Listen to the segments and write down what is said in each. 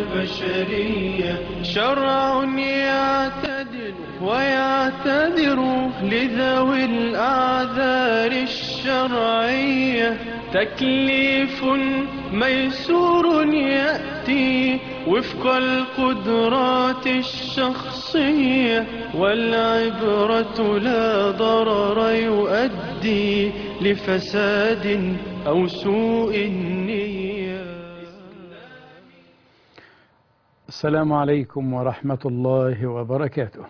البشرية، شرع يعتدل ويعتذر لذوي الأعذار الشرعية، تكليف ميسور يأتي وفق القدرات الشخصية، والعبرة لا ضرر يؤدي لفساد أو سوء النية. السلام عليكم ورحمة الله وبركاته.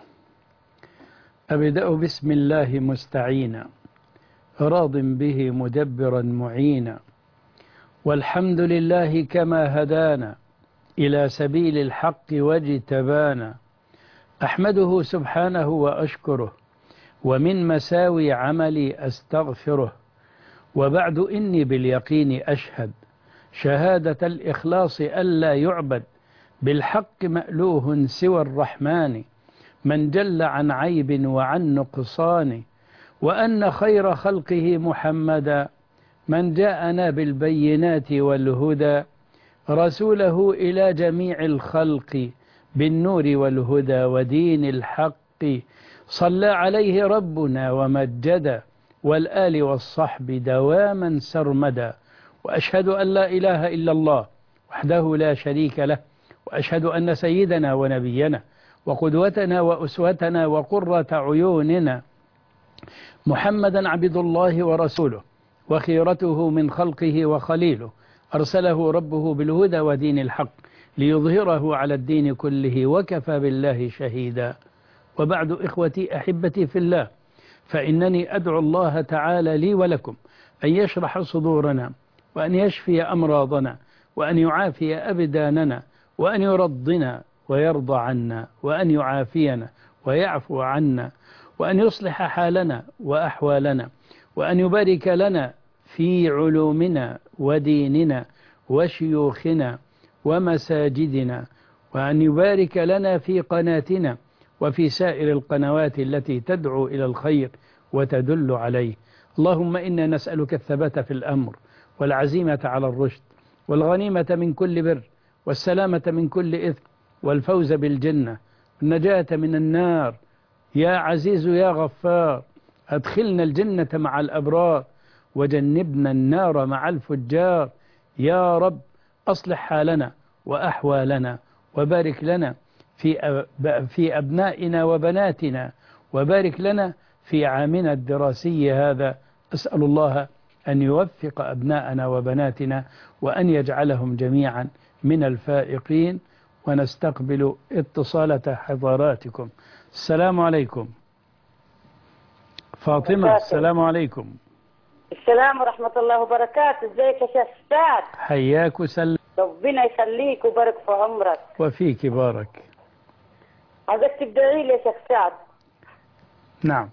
أبدأ بسم الله مستعينا، راض به مدبرا معينا، والحمد لله كما هدانا إلى سبيل الحق واجتبانا. أحمده سبحانه وأشكره، ومن مساوي عملي أستغفره. وبعد إني باليقين أشهد شهادة الإخلاص ألا يعبد بالحق مألوه سوى الرحمن، من جل عن عيب وعن نقصان، وأن خير خلقه محمدا من جاءنا بالبينات والهدى، رسوله إلى جميع الخلق بالنور والهدى ودين الحق. صلى عليه ربنا ومجدا، والآل والصحب دواما سرمدا. وأشهد أن لا إله إلا الله وحده لا شريك له، وأشهد أن سيدنا ونبينا وقدوتنا وأسوتنا وقرة عيوننا محمدا عبد الله ورسوله، وخيرته من خلقه وخليله، أرسله ربه بالهدى ودين الحق ليظهره على الدين كله، وكفى بالله شهيدا. وبعد إخوتي أحبتي في الله، فإنني أدعو الله تعالى لي ولكم أن يشرح صدورنا، وأن يشفي أمراضنا، وأن يعافي أبداننا، وأن يرضنا ويرضى عنا، وأن يعافينا ويعفو عنا، وأن يصلح حالنا وأحوالنا، وأن يبارك لنا في علومنا وديننا وشيوخنا ومساجدنا، وأن يبارك لنا في قناتنا وفي سائر القنوات التي تدعو إلى الخير وتدل عليه. اللهم إنا نسألك الثبات في الأمر، والعزيمة على الرشد، والغنيمة من كل بر، والسلامة من كل إثم، والفوز بالجنة، والنجاة من النار. يا عزيز يا غفار، أدخلنا الجنة مع الأبرار، وجنبنا النار مع الفجار. يا رب أصلح حالنا وأحوالنا، وبارك لنا في أبنائنا وبناتنا، وبارك لنا في عامنا الدراسي هذا. أسأل الله أن يوفق أبناءنا وبناتنا، وأن يجعلهم جميعا من الفائقين. ونستقبل اتصالة حضراتكم. السلام عليكم. فاطمة، السلام عليكم. السلام ورحمة الله وبركاته. ازيك يا شيخ سعد؟ حياك وسلم. ربنا يخليك وبارك في عمرك. وفيك بارك. عايزك تدعي لي يا شيخ سعد. نعم.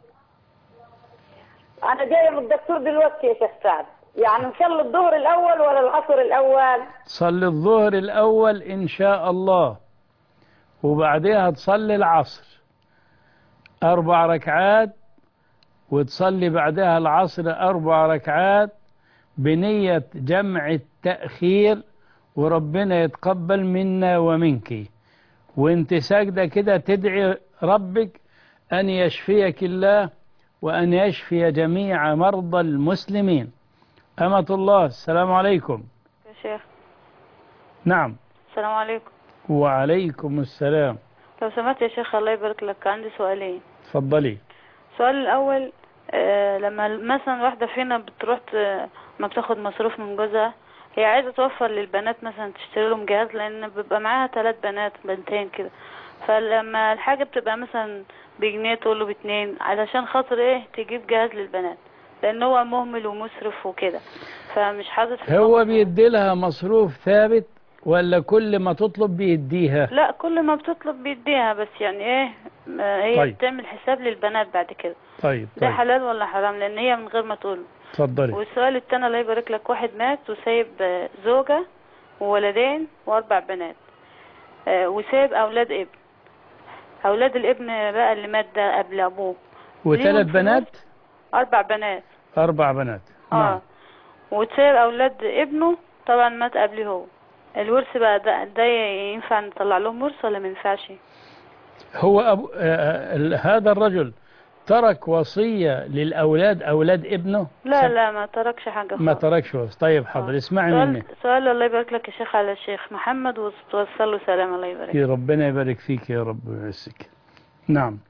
أنا جاية من الدكتور دلوقتي يا شيخ سعد، يعني نصلي الظهر الأول ولا العصر الأول؟ صلي الظهر الأول إن شاء الله، وبعدها تصلي العصر 4 ركعات، وتصلي بعدها العصر 4 ركعات بنية جمع التأخير، وربنا يتقبل منا ومنك. وانت ساجدة كده تدعي ربك أن يشفيك الله، وأن يشفي جميع مرضى المسلمين. أمة الله، السلام عليكم. يا شيخ. نعم. السلام عليكم. وعليكم السلام. لو سمحت يا شيخ الله يبارك لك، عندي سؤالين. تفضلي. السؤال الأول، لما مثلا واحدة فينا بتروح ما بتاخد مصروف من جوزها، هي عايزة توفر للبنات مثلا تشتري لهم جهاز، لأن بيبقى معاها 3 بنات بنتين كده، فلما الحاجة بتبقى مثلا بجنيه تقول له ب2 علشان خاطر ايه تجيب جهاز للبنات، لأن هو مهمل ومسرف وكده، فمش حاطط. هو بيدي لها مصروف ثابت ولا كل ما تطلب بيديها؟ لا، كل ما بتطلب بيديها، بس يعني ايه هي طيب. بتعمل حساب للبنات بعد كده. طيب. ده حلال ولا حرام؟ لان هي من غير ما تقول. اتفضلي. والسؤال التاني الله يبارك لك، واحد مات وسايب زوجة وولدين و4 بنات، وسايب اولاد ابن. اولاد الابن بقى اللي مات ده قبل ابوه، و3 بنات. 4 بنات. 4 بنات. نعم. وتسايب اولاد ابنه طبعا مات قبله هو، الورث بقى ده ينفع نطلع لهم ورث ولا ما ينفعش؟ هو هذا الرجل ترك وصية للأولاد، أولاد ابنه؟ لا ما تركش حاجة خالص. ما تركش وصية. طيب حاضر، اسمعي مني. سؤال الله يبارك لك يا شيخ على الشيخ محمد وتوصل له سلام. الله يبارك يا ربنا يبارك فيك يا رب ويعزك. نعم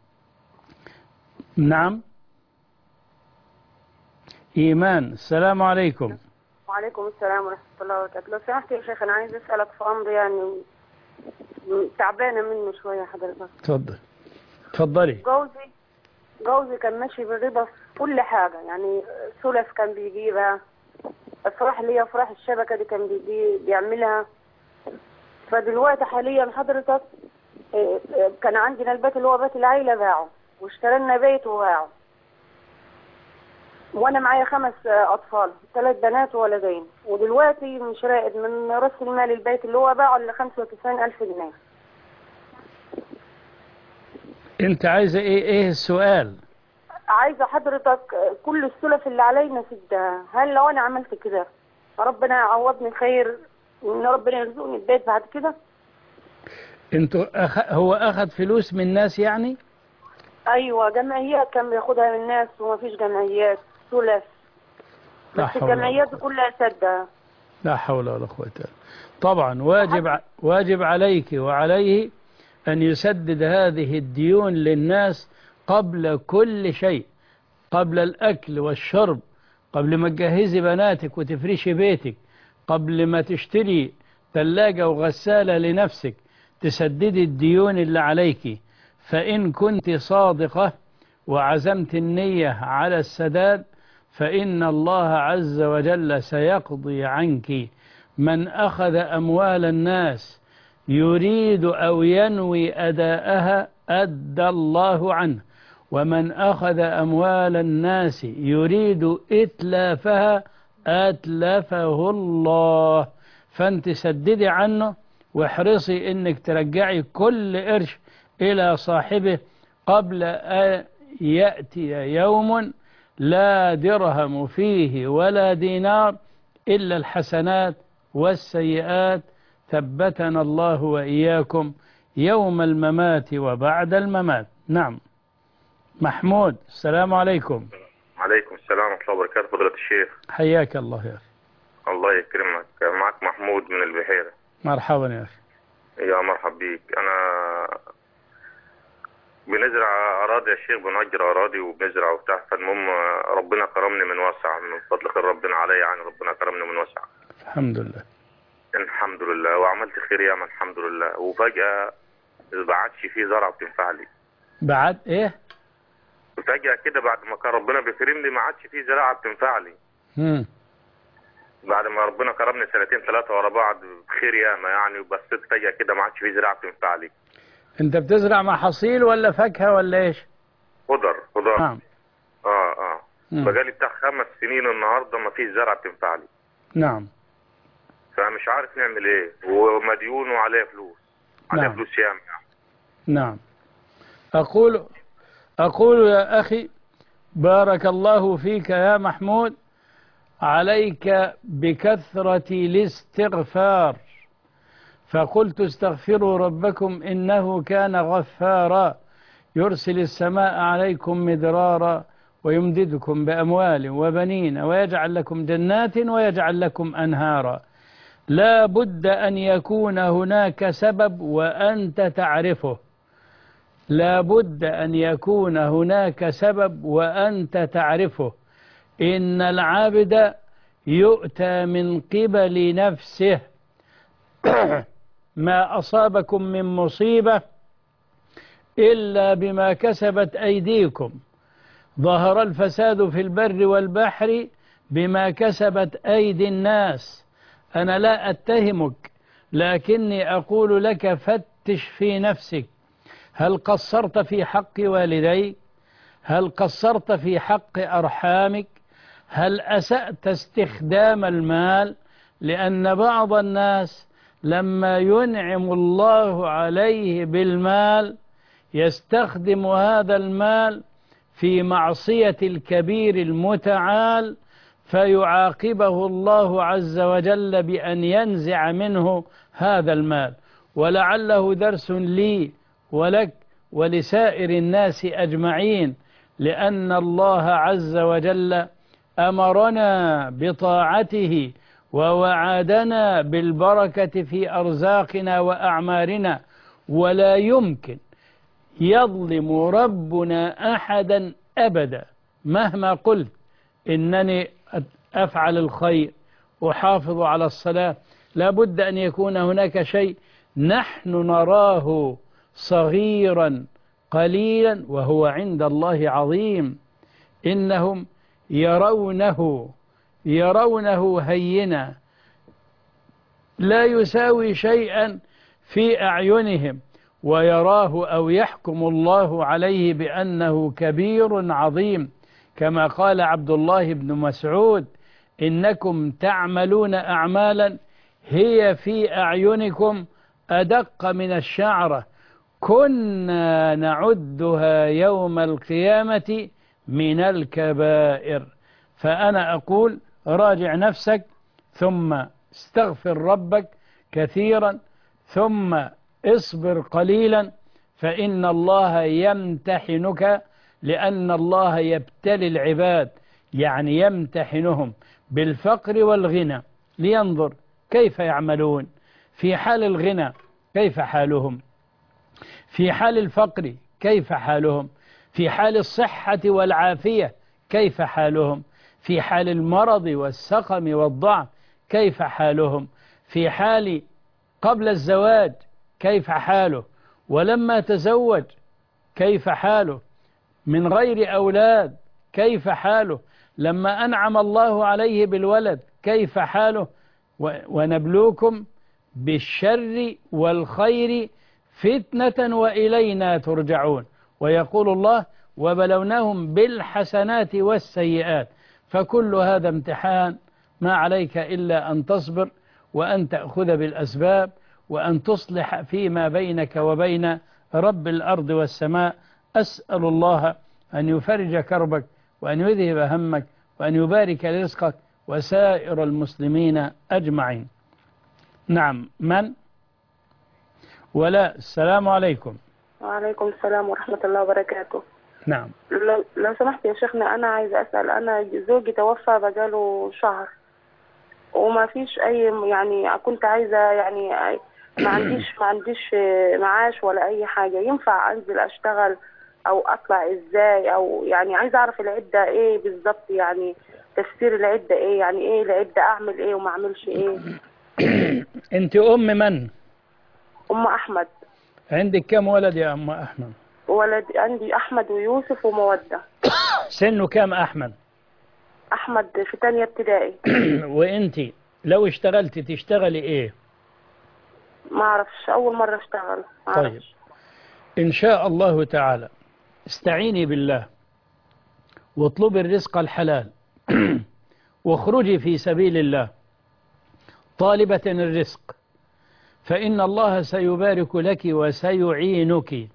نعم. إيمان، السلام عليكم. وعليكم السلام ورحمة الله وبركاته. لو سمحت يا شيخ أنا عايز أسألك في أمر يعني تعبانة منه شوية حضرتك. اتفضلي. جوزي كان ماشي بالربا في كل حاجة، يعني ثلث كان بيجيبها، أفراح ليا أفراح الشبكة دي كان بيعملها. فدلوقتي حاليا حضرتك كان عندنا البيت اللي هو بيت العيلة باعه، واشترينا بيت وباعه، وانا معايا 5 اطفال، 3 بنات وولدين، ودلوقتي مش راقد من راس المال البيت اللي هو باعه ل 95,000 جنيه. انت عايزه ايه السؤال؟ عايزه حضرتك كل السلف اللي علينا سدها، هل لو انا عملت كده ربنا يعوضني خير ان ربنا يرزقني البيت بعد كده؟ هو اخذ فلوس من الناس يعني؟ ايوه جمعيات كان بياخدها من الناس، ومفيش جمعيات ثلث، بس الجمعيات كلها سدها. لا حول ولا قوة إلا بالله. طبعا واجب عليك وعليه أن يسدد هذه الديون للناس قبل كل شيء، قبل الأكل والشرب، قبل ما تجهزي بناتك وتفرشي بيتك، قبل ما تشتري ثلاجة وغسالة لنفسك، تسددي الديون اللي عليك. فإن كنت صادقة وعزمت النية على السداد فإن الله عز وجل سيقضي عنك. من أخذ أموال الناس يريد أو ينوي أداءها أدى الله عنه، ومن أخذ أموال الناس يريد إتلافها أتلفه الله. فأنت سددي عنه واحرصي إنك ترجعي كل قرش إلى صاحبه قبل أن يأتي يوم لا درهم فيه ولا دينار إلا الحسنات والسيئات. ثبتنا الله وإياكم يوم الممات وبعد الممات. نعم. محمود، السلام عليكم. عليكم السلام ورحمة الله وبركاته. فضيلة الشيخ حياك الله يا أخي. الله يكرمك. معك محمود من البحيرة. مرحبا يا أخي. يا مرحب بيك. أنا بنزرع أراضي يا شيخ، بنأجر أراضي وبنزرع وبتاع. فالمهم ربنا كرمني من واسع، من فضل خير ربنا علي، يعني ربنا كرمني من واسع الحمد لله. الحمد لله، وعملت خير ياما الحمد لله. وفجأة ما عادش فيه زرع بتنفع لي. بعد إيه؟ فجأة كده بعد ما كان ربنا بيكرمني ما عادش فيه زراعة بتنفع لي. بعد ما ربنا كرمني 2 3 ورا بعض بخير ياما يعني، وبس فجأة كده ما عادش فيه زراعة بتنفع لي. أنت بتزرع محاصيل ولا فاكهة ولا إيش؟ خضر. نعم. بقالي بتاع 5 سنين النهارده ما فيش زرعة بتنفع لي. نعم. فمش عارف نعمل ايه، ومديون وعليه فلوس. عليه فلوس ياما. نعم. أقول يا أخي بارك الله فيك يا محمود، عليك بكثرة الاستغفار. فقلت استغفروا ربكم إنه كان غفارا يرسل السماء عليكم مدرارا ويمددكم بأموال وبنين ويجعل لكم جنات ويجعل لكم أنهارا. لا بد أن يكون هناك سبب وأنت تعرفه. لا بد أن يكون هناك سبب وأنت تعرفه. إن العبد يؤتى من قبل نفسه. ما أصابكم من مصيبة إلا بما كسبت أيديكم. ظهر الفساد في البر والبحر بما كسبت أيدي الناس. أنا لا أتهمك، لكني أقول لك فتش في نفسك. هل قصرت في حق والديك؟ هل قصرت في حق أرحامك؟ هل أسأت استخدام المال؟ لأن بعض الناس لما ينعم الله عليه بالمال يستخدم هذا المال في معصية الكبير المتعال، فيعاقبه الله عز وجل بأن ينزع منه هذا المال. ولعله درس لي ولك ولسائر الناس أجمعين، لأن الله عز وجل أمرنا بطاعته ووعدنا بالبركة في أرزاقنا وأعمارنا، ولا يمكن يظلم ربنا أحدا أبدا. مهما قلت إنني أفعل الخير أحافظ على الصلاة، لابد أن يكون هناك شيء نحن نراه صغيرا قليلا وهو عند الله عظيم. إنهم يرونه هينا لا يساوي شيئا في أعينهم، ويراه أو يحكم الله عليه بأنه كبير عظيم، كما قال عبد الله بن مسعود: إنكم تعملون أعمالا هي في أعينكم أدق من الشعرة، كنا نعدها يوم القيامة من الكبائر. فأنا أقول راجع نفسك، ثم استغفر ربك كثيرا، ثم اصبر قليلا، فإن الله يمتحنك، لأن الله يبتلي العباد، يعني يمتحنهم بالفقر والغنى لينظر كيف يعملون. في حال الغنى كيف حالهم، في حال الفقر كيف حالهم، في حال الصحة والعافية كيف حالهم، في حال المرض والسقم والضعف كيف حالهم، في حال قبل الزواج كيف حاله، ولما تزوج كيف حاله، من غير أولاد كيف حاله، لما أنعم الله عليه بالولد كيف حاله. ونبلوكم بالشر والخير فتنة وإلينا ترجعون. ويقول الله: وبلوناهم بالحسنات والسيئات. فكل هذا امتحان، ما عليك إلا أن تصبر، وأن تأخذ بالأسباب، وأن تصلح فيما بينك وبين رب الأرض والسماء. أسأل الله أن يفرج كربك، وأن يذهب همك، وأن يبارك رزقك وسائر المسلمين أجمعين. نعم، من؟ ولا. السلام عليكم. وعليكم السلام ورحمة الله وبركاته. نعم. لو سمحت يا شيخنا، أنا عايزة أسأل. أنا زوجي توفى بقاله شهر وما فيش أي، يعني كنت عايزة، يعني ما عنديش معاش ولا أي حاجة. ينفع أنزل أشتغل أو أطلع إزاي؟ أو يعني عايزة أعرف العدة إيه بالظبط، يعني تفسير العدة إيه، يعني إيه العدة، أعمل إيه وما أعملش إيه. أنت أم من؟ أم أحمد. عندك كم ولد يا أم أحمد؟ ولد عندي أحمد ويوسف ومودة. سنه كم أحمد؟ أحمد في تانية ابتدائي. وأنت لو اشتغلتي تشتغلي إيه؟ ما أعرفش، أول مرة أشتغل. طيب، إن شاء الله تعالى استعيني بالله واطلبي الرزق الحلال واخرجي في سبيل الله طالبة الرزق، فإن الله سيبارك لك وسيعينك.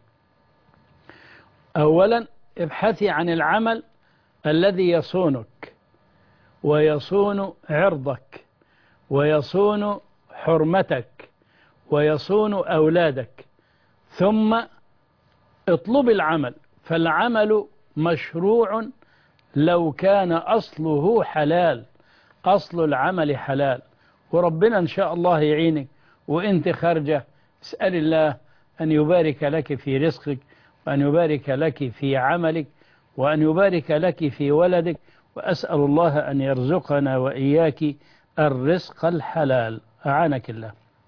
أولا ابحثي عن العمل الذي يصونك ويصون عرضك ويصون حرمتك ويصون أولادك، ثم اطلب العمل. فالعمل مشروع لو كان أصله حلال، أصل العمل حلال، وربنا إن شاء الله يعينك. وإنت خارجة اسأل الله أن يبارك لك في رزقك، وأن يبارك لك في عملك، وأن يبارك لك في ولدك، وأسأل الله أن يرزقنا وإياك الرزق الحلال. أعانك الله.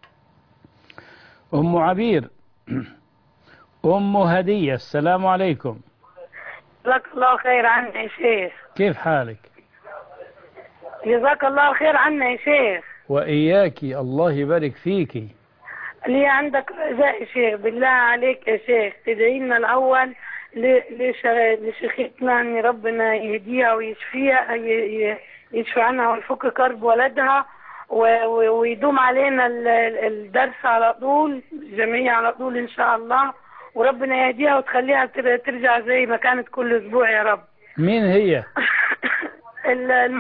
أم عبير. أم هدية. السلام عليكم. جزاك الله خير عنا يا شيخ. كيف حالك؟ جزاك الله خير عنا يا شيخ. وإياك، الله يبارك فيك. لي عندك رجاء يا شيخ، بالله عليك يا شيخ تدعي لنا الأول لشيختنا أن ربنا يهديها ويشفيها، يشفي عنها ويفك كرب ولدها، ويدوم علينا الدرس على طول، الجمعية على طول إن شاء الله، وربنا يهديها وتخليها ترجع زي ما كانت كل أسبوع يا رب. مين هي؟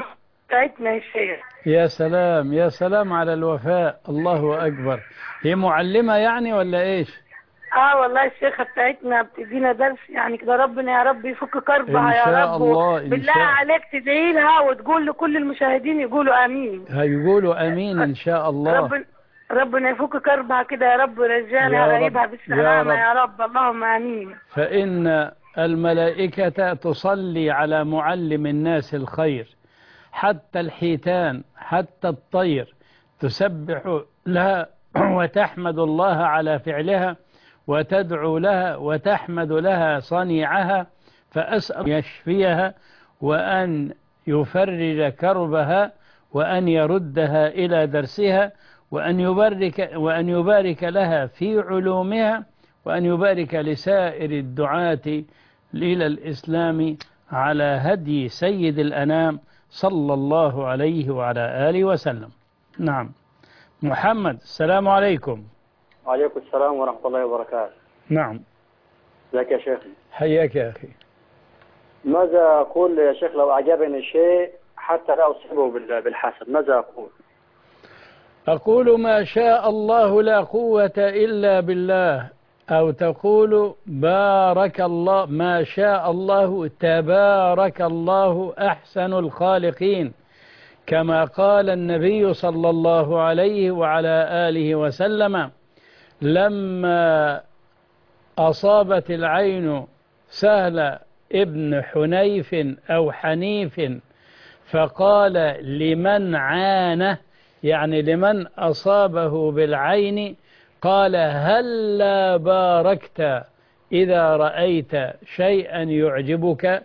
بتاعتنا يا شيخ. يا سلام يا سلام على الوفاء، الله أكبر. هي معلمة يعني ولا إيش؟ والله الشيخة بتاعتنا بتدينا درس يعني كده، ربنا يا رب يفك كربها إن يا شاء رب. الله إن بالله شاء عليك تدعي لها وتقول لكل المشاهدين يقولوا امين. هيقولوا أمين إن شاء الله. ربنا يفك كربها كده يا رب، ورجالها يا رب غريبها بالسلامة يا رب، اللهم امين. فإن الملائكة تصلي على معلم الناس الخير، حتى الحيتان حتى الطير تسبح لها وتحمد الله على فعلها وتدعو لها وتحمد لها صنيعها، فأسأل يشفيها وأن يفرج كربها وأن يردها إلى درسها وأن يبارك لها في علومها وأن يبارك لسائر الدعاة إلى الإسلام على هدي سيد الأنام صلى الله عليه وعلى آله وسلم. نعم محمد، السلام عليكم. وعليكم السلام ورحمة الله وبركاته. نعم. ازيك يا شيخ؟ حياك يا أخي. ماذا أقول يا شيخ لو أعجبني شيء حتى لا أصيبه بالحسد؟ ماذا أقول؟ أقول ما شاء الله لا قوة إلا بالله، أو تقول بارك الله، ما شاء الله تبارك الله أحسن الخالقين، كما قال النبي صلى الله عليه وعلى آله وسلم لما أصابت العين سهل ابن حنيف أو حنيف فقال لمن عانه، يعني لمن أصابه بالعين، قال هلا باركت إذا رأيت شيئا يعجبك،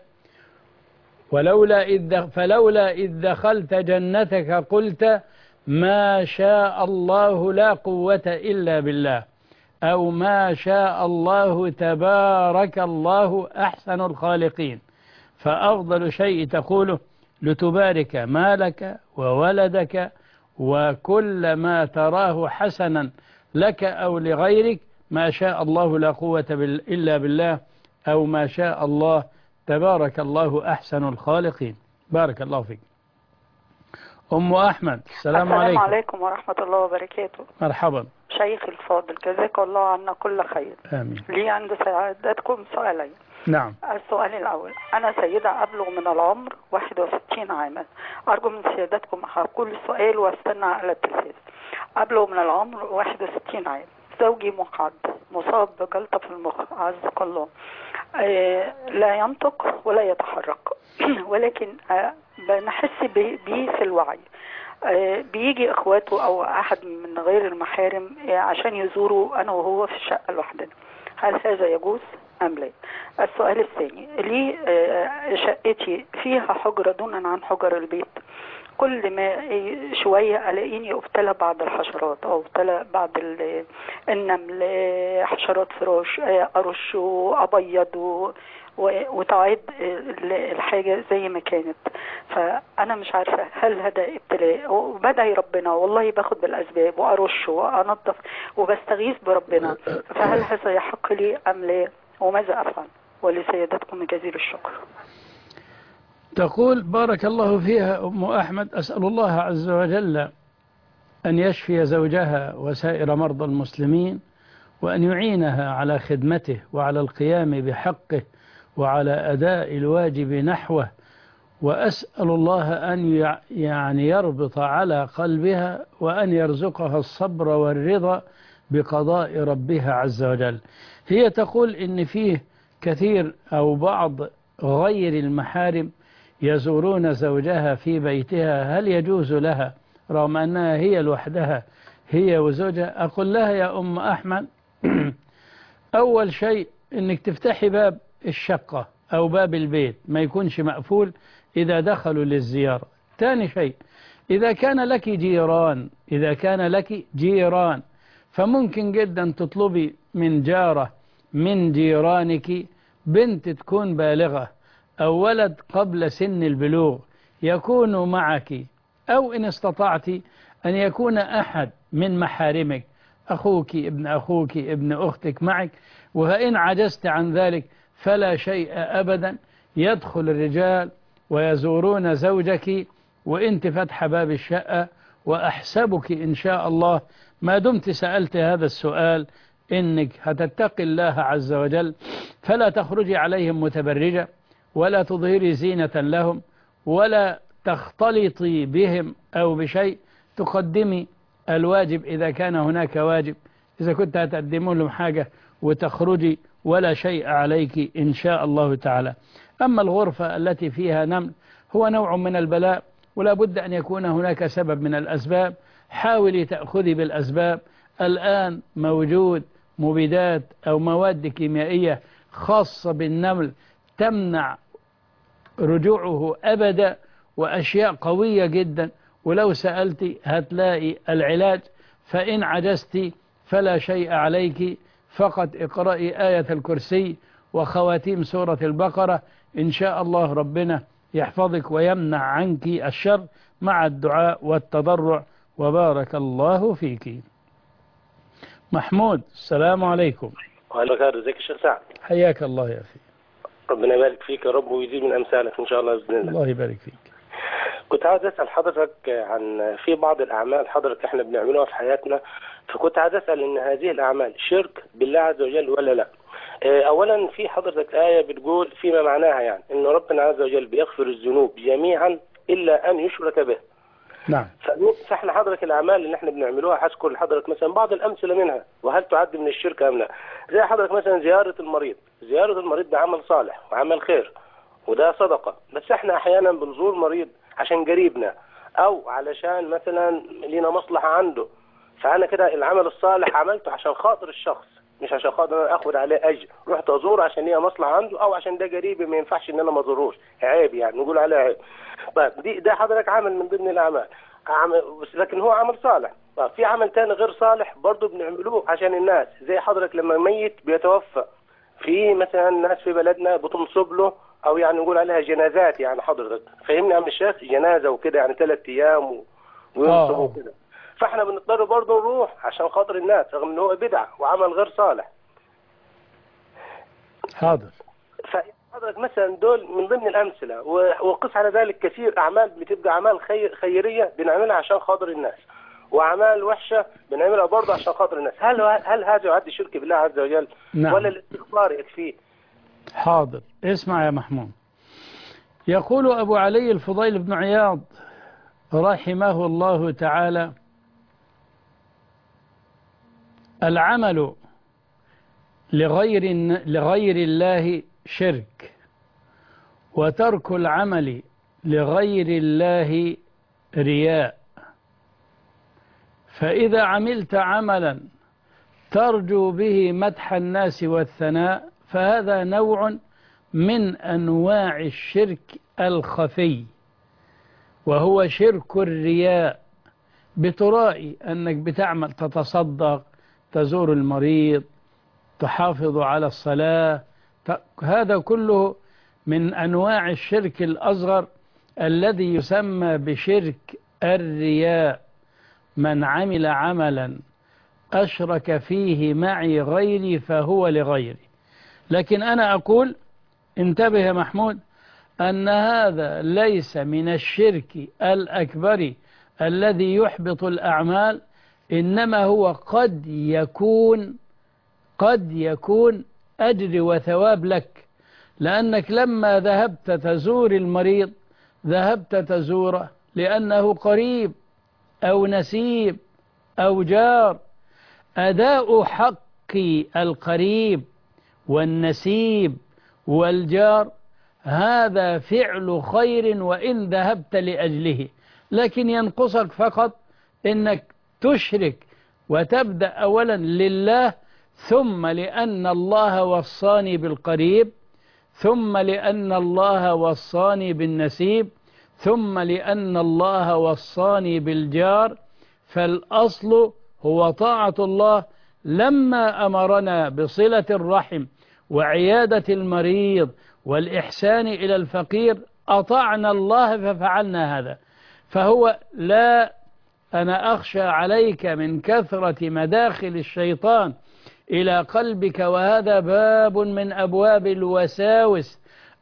فلولا إذ دخلت جنتك قلت ما شاء الله لا قوة إلا بالله، أو ما شاء الله تبارك الله أحسن الخالقين. فأفضل شيء تقوله لتبارك مالك وولدك وكل ما تراه حسنا لك أو لغيرك، ما شاء الله لا قوة إلا بالله، أو ما شاء الله تبارك الله أحسن الخالقين. بارك الله فيك. أم أحمد، السلام عليكم. السلام عليكم ورحمة الله وبركاته. مرحبا شيخ الفاضل، جزاك الله عنا كل خير. آمين. لي عند سعادتكم سؤالين. نعم. السؤال الأول، أنا سيدة أبلغ من العمر 61 عاما، أرجو من سيادتكم هقول السؤال واستنى على التلفاز. أبلغ من العمر 61 عام، زوجي مقعد مصاب بجلطة في المخ عزك الله، لا ينطق ولا يتحرك ولكن بنحس بيه في الوعي. بيجي اخواته او احد من غير المحارم عشان يزوروا انا وهو في الشقة لوحدنا، هل هذا يجوز ام لا؟ السؤال الثاني، لي شقتي فيها حجرة دون عن حجر البيت، كل ما شوية ألاقيني أبتلى بعض الحشرات أو أبتلى بعض النمل، حشرات فراش، أرش وأبيض وتعيد الحاجة زي ما كانت. فأنا مش عارفة هل هذا ابتلاء، وبدعي ربنا والله باخد بالأسباب وأرش وأنظف وبستغيث بربنا، فهل هذا يحق لي أم لا؟ وماذا أفعل؟ ولسيادتكم جزيل الشكر. تقول بارك الله فيها أم أحمد، أسأل الله عز وجل أن يشفي زوجها وسائر مرضى المسلمين، وأن يعينها على خدمته وعلى القيام بحقه وعلى أداء الواجب نحوه، وأسأل الله أن يعني يربط على قلبها وأن يرزقها الصبر والرضا بقضاء ربها عز وجل. هي تقول إن فيه كثير أو بعض غير المحارم يزورون زوجها في بيتها، هل يجوز لها رغم أنها هي لوحدها هي وزوجها؟ أقول لها يا أم أحمد أول شيء إنك تفتحي باب الشقة أو باب البيت ما يكونش مقفول إذا دخلوا للزيارة. ثاني شيء، إذا كان لك جيران فممكن جدا تطلبي من جارة من جيرانك بنت تكون بالغة أو ولد قبل سن البلوغ يكون معك، أو إن استطعت أن يكون أحد من محارمك، أخوك ابن أخوك ابن أختك معك. وإن عجزت عن ذلك فلا شيء أبدا، يدخل الرجال ويزورون زوجك وانت فاتحة باب الشقة، وأحسبك إن شاء الله ما دمت سألت هذا السؤال إنك هتتقي الله عز وجل، فلا تخرجي عليهم متبرجة، ولا تظهري زينة لهم، ولا تختلطي بهم أو بشيء، تقدمي الواجب إذا كان هناك واجب، إذا كنت هتقدموا لهم حاجة وتخرجي ولا شيء عليك إن شاء الله تعالى. أما الغرفة التي فيها نمل هو نوع من البلاء، ولا بد أن يكون هناك سبب من الأسباب، حاولي تأخذي بالأسباب. الآن موجود مبيدات أو مواد كيميائية خاصة بالنمل تمنع رجوعه أبدا، وأشياء قوية جدا، ولو سألتي هتلاقي العلاج. فإن عجزتي فلا شيء عليك، فقط اقرأي آية الكرسي وخواتيم سورة البقرة، إن شاء الله ربنا يحفظك ويمنع عنك الشر مع الدعاء والتضرع، وبارك الله فيك. محمود، السلام عليكم. وعليكم السلام. ازيك يا شيخ سعد؟ حياك الله يا أخي. ربنا يبارك فيك يا رب ويزيد من أمثالك إن شاء الله بإذن الله. الله يبارك فيك. كنت عايز أسأل حضرتك عن في بعض الأعمال حضرتك إحنا بنعملها في حياتنا، فكنت عايز أسأل إن هذه الأعمال شرك بالله عز وجل ولا لا؟ أولا في حضرتك آية بتقول فيما معناها يعني إن ربنا عز وجل بيغفر الذنوب جميعا إلا أن يشرك به. نعم. فإحنا حضرتك الأعمال اللي إحنا بنعملوها هذكر لحضرتك مثلا بعض الأمثلة منها، وهل تعد من الشرك أم لا؟ زي حضرتك مثلا زيارة المريض، زيارة المريض ده عمل صالح وعمل خير وده صدقة، بس إحنا أحيانا بنزور مريض عشان قريبنا أو علشان مثلا لينا مصلحة عنده، فأنا كده العمل الصالح عملته عشان خاطر الشخص مش عشان خاطر أنا أخذ عليه أجر، رحت أزور عشان ليا مصلحة عنده أو عشان ده قريبي ما ينفعش إن أنا ما أزوروش، عيب يعني نقول عليه عيب. طيب ده حضرتك عمل من ضمن الأعمال، بس لكن هو عمل صالح. طيب في عمل تاني غير صالح برضه بنعملوه عشان الناس، زي حضرتك لما ميت بيتوفى في مثلا ناس في بلدنا بتنصب له او يعني نقول عليها جنازات، يعني حضرتك فهمني يا عم الشيخ، جنازه وكده يعني 3 ايام وينصبوا وكده، فاحنا بنضطر برضه نروح عشان خاطر الناس رغم ان هو بدعه وعمل غير صالح. حاضر. فحضرتك مثلا دول من ضمن الامثله، وقس على ذلك كثير اعمال بتبقى اعمال خيريه بنعملها عشان خاطر الناس، واعمال وحشه بنعملها برضه عشان خاطر الناس. هل هذا يعد شرك بالله عز وجل؟ نعم. ولا الاستغفار يكفيه؟ حاضر. اسمع يا محمود، يقول أبو علي الفضيل بن عياض رحمه الله تعالى: العمل لغير الله شرك، وترك العمل لغير الله رياء. فإذا عملت عملا ترجو به مدح الناس والثناء فهذا نوع من أنواع الشرك الخفي، وهو شرك الرياء. بترائي أنك بتعمل، تتصدق، تزور المريض، تحافظ على الصلاة، هذا كله من أنواع الشرك الأصغر الذي يسمى بشرك الرياء. من عمل عملا أشرك فيه معي غيري فهو لغيري. لكن أنا أقول انتبه يا محمود أن هذا ليس من الشرك الأكبر الذي يحبط الأعمال، إنما هو قد يكون أجر وثواب لك، لأنك لما ذهبت تزور المريض ذهبت تزوره لأنه قريب أو نسيب أو جار. أداء حق القريب والنسيب والجار هذا فعل خير وإن ذهبت لأجله، لكن ينقصك فقط إنك تشرك وتبدأ أولا لله، ثم لأن الله وصاني بالقريب، ثم لأن الله وصاني بالنسيب، ثم لأن الله وصاني بالجار. فالأصل هو طاعة الله. لما أمرنا بصلة الرحم وعيادة المريض والإحسان إلى الفقير أطعنا الله ففعلنا هذا. فهو لا، أنا أخشى عليك من كثرة مداخل الشيطان إلى قلبك، وهذا باب من أبواب الوساوس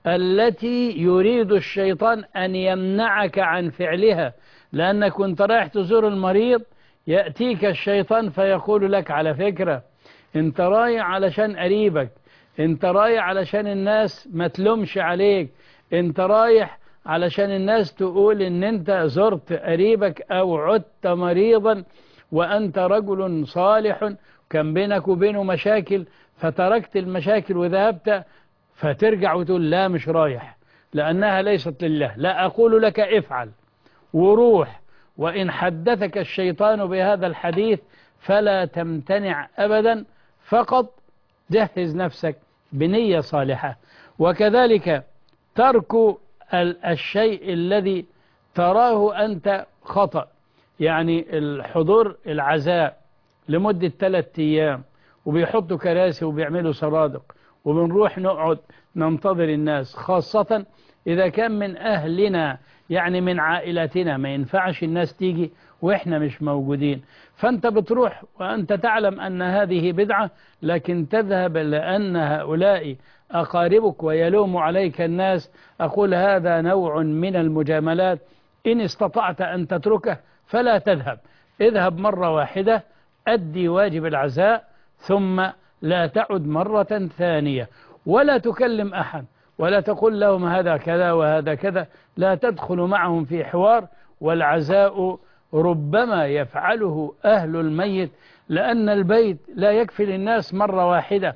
التي يريد الشيطان أن يمنعك عن فعلها، لأنك كنت رايح تزور المريض يأتيك الشيطان فيقول لك على فكرة انت رايح علشان قريبك، انت رايح علشان الناس ما تلومش عليك، انت رايح علشان الناس تقول ان انت زرت قريبك او عدت مريضا وانت رجل صالح كان بينك وبينه مشاكل فتركت المشاكل وذهبت، فترجع وتقول لا مش رايح لأنها ليست لله. لا أقول لك افعل وروح، وإن حدثك الشيطان بهذا الحديث فلا تمتنع أبدا، فقط جهز نفسك بنية صالحة. وكذلك ترك الشيء الذي تراه أنت خطأ، يعني الحضور العزاء لمدة 3 أيام وبيحطوا كراسي وبيعملوا سرادق وبنروح نقعد ننتظر الناس، خاصة إذا كان من أهلنا يعني من عائلتنا، ما ينفعش الناس تيجي وإحنا مش موجودين، فأنت بتروح وأنت تعلم أن هذه بدعة، لكن تذهب لأن هؤلاء أقاربك ويلوم عليك الناس. أقول هذا نوع من المجاملات، إن استطعت أن تتركه فلا تذهب، اذهب مرة واحدة أدي واجب العزاء ثم لا تعد مرة ثانية، ولا تكلم أحد ولا تقول لهم هذا كذا وهذا كذا، لا تدخل معهم في حوار. والعزاء ربما يفعله أهل الميت لأن البيت لا يكفي للناس مرة واحدة،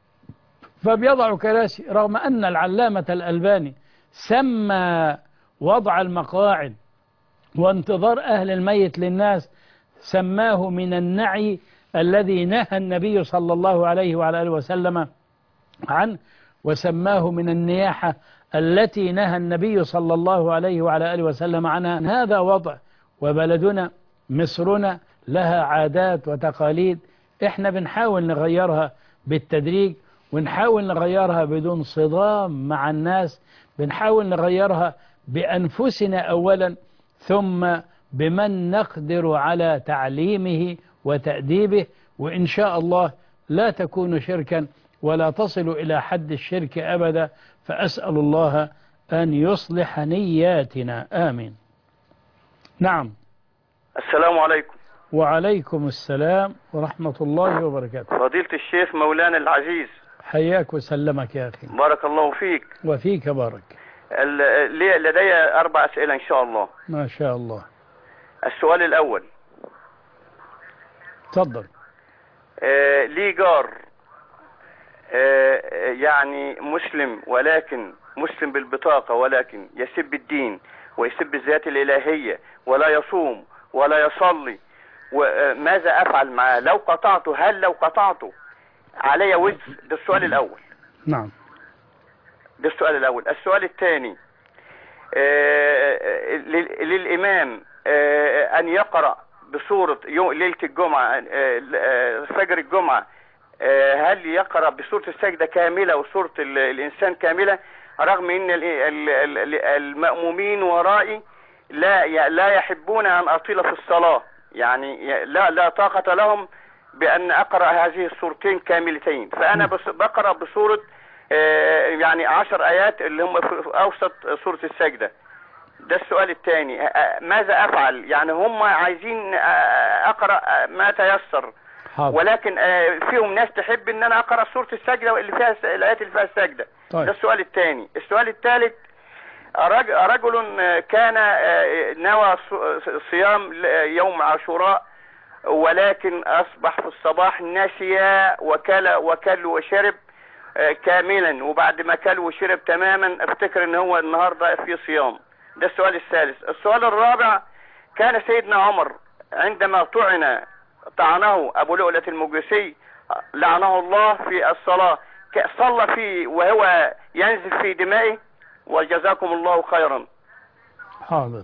فبيضع كراسي، رغم أن العلامة الألباني سمى وضع المقاعد وانتظار أهل الميت للناس سماه من النعي الذي نهى النبي صلى الله عليه وعلى آله وسلم عنه، وسماه من النياحة التي نهى النبي صلى الله عليه وعلى آله وسلم عنها. هذا وضع، وبلدنا مصرنا لها عادات وتقاليد احنا بنحاول نغيرها بالتدريج، ونحاول نغيرها بدون صدام مع الناس، بنحاول نغيرها بأنفسنا أولا ثم بمن نقدر على تعليمه وتأديبه، وإن شاء الله لا تكون شركا ولا تصل إلى حد الشرك أبدا. فأسأل الله أن يصلح نياتنا، آمين. نعم. السلام عليكم. وعليكم السلام ورحمة الله وبركاته. فضيلة الشيخ مولانا العزيز، حياك وسلمك يا أخي. بارك الله فيك. وفيك بارك. لدي 4 أسئلة إن شاء الله. ما شاء الله. السؤال الأول، تفضل. لي جار يعني مسلم، ولكن مسلم بالبطاقة، ولكن يسب الدين ويسب الذات الإلهية ولا يصوم ولا يصلي، وماذا أفعل معه؟ لو قطعته، هل لو قطعته علي وزر؟ ده السؤال الأول. نعم. ده السؤال الأول. السؤال الثاني، للإمام أن يقرأ بسورة ليلة الجمعة فجر الجمعة، هل يقرأ بسورة السجدة كاملة وسورة الإنسان كاملة، رغم أن المأمومين ورائي لا يحبون أن أطيل في الصلاة، يعني لا طاقة لهم بأن أقرأ هذه السورتين كاملتين، فأنا بقرأ بسورة يعني 10 آيات اللي هم في أوسط سورة السجدة. ده السؤال الثاني، ماذا أفعل؟ يعني هم عايزين أقرأ ما تيسر، ولكن فيهم ناس تحب ان انا اقرأ سورة السجدة اللي فيها الايات اللي فيها السجدة. طيب. ده السؤال الثاني. السؤال الثالث، رجل كان نوى صيام يوم عاشوراء، ولكن اصبح في الصباح نسي وكل وشرب كاملا، وبعد ما كل وشرب تماما افتكر ان هو النهارده في صيام. ده السؤال الثالث. السؤال الرابع، كان سيدنا عمر عندما طعنه أبو لؤلؤة المجوسي لعنه الله في الصلاة، صلى فيه وهو ينزف في دمائه، وجزاكم الله خيرا. حاضر.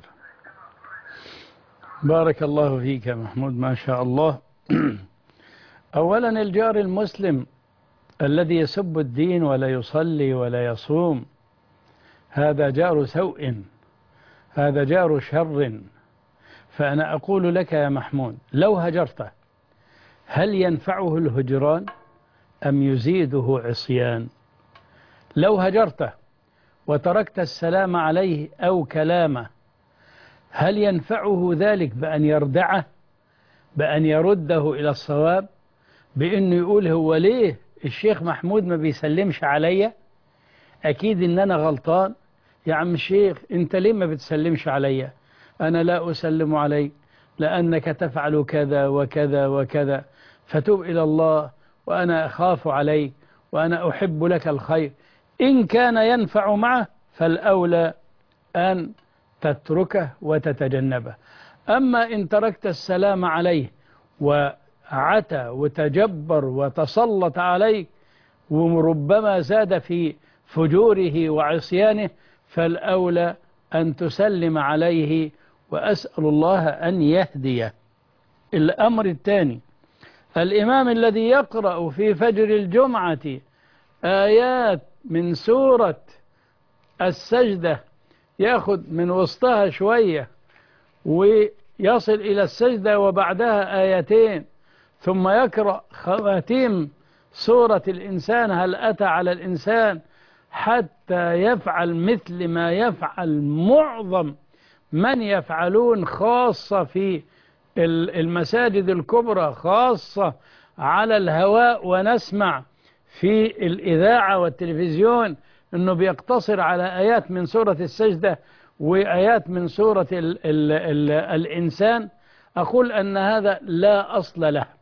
بارك الله فيك يا محمود، ما شاء الله. أولا الجار المسلم الذي يسب الدين ولا يصلي ولا يصوم، هذا جار سوء، هذا جار شر. فأنا أقول لك يا محمود، لو هجرته هل ينفعه الهجران أم يزيده عصيان؟ لو هجرته وتركت السلام عليه أو كلامه، هل ينفعه ذلك بأن يردعه، بأن يرده إلى الصواب، بأنه يقول هو ليه الشيخ محمود ما بيسلمش عليا؟ أكيد إن أنا غلطان يا عم الشيخ، أنت ليه ما بتسلمش عليا؟ أنا لا أسلم عليك لأنك تفعل كذا وكذا وكذا، فتوب إلى الله وأنا أخاف عليك وأنا أحب لك الخير. إن كان ينفع معه فالأولى أن تتركه وتتجنبه. أما إن تركت السلام عليه وعتى وتجبر وتسلط عليك وربما زاد في فجوره وعصيانه، فالأولى أن تسلم عليه وأسأل الله أن يهديه. الأمر الثاني، الإمام الذي يقرأ في فجر الجمعة آيات من سورة السجدة يأخذ من وسطها شوية ويصل إلى السجدة وبعدها آيتين، ثم يقرأ خواتيم سورة الإنسان هل أتى على الإنسان، حتى يفعل مثل ما يفعل معظم من يفعلون، خاصة في المساجد الكبرى، خاصة على الهواء ونسمع في الإذاعة والتلفزيون أنه بيقتصر على آيات من سورة السجدة وآيات من سورة الإنسان. أقول أن هذا لا أصل له،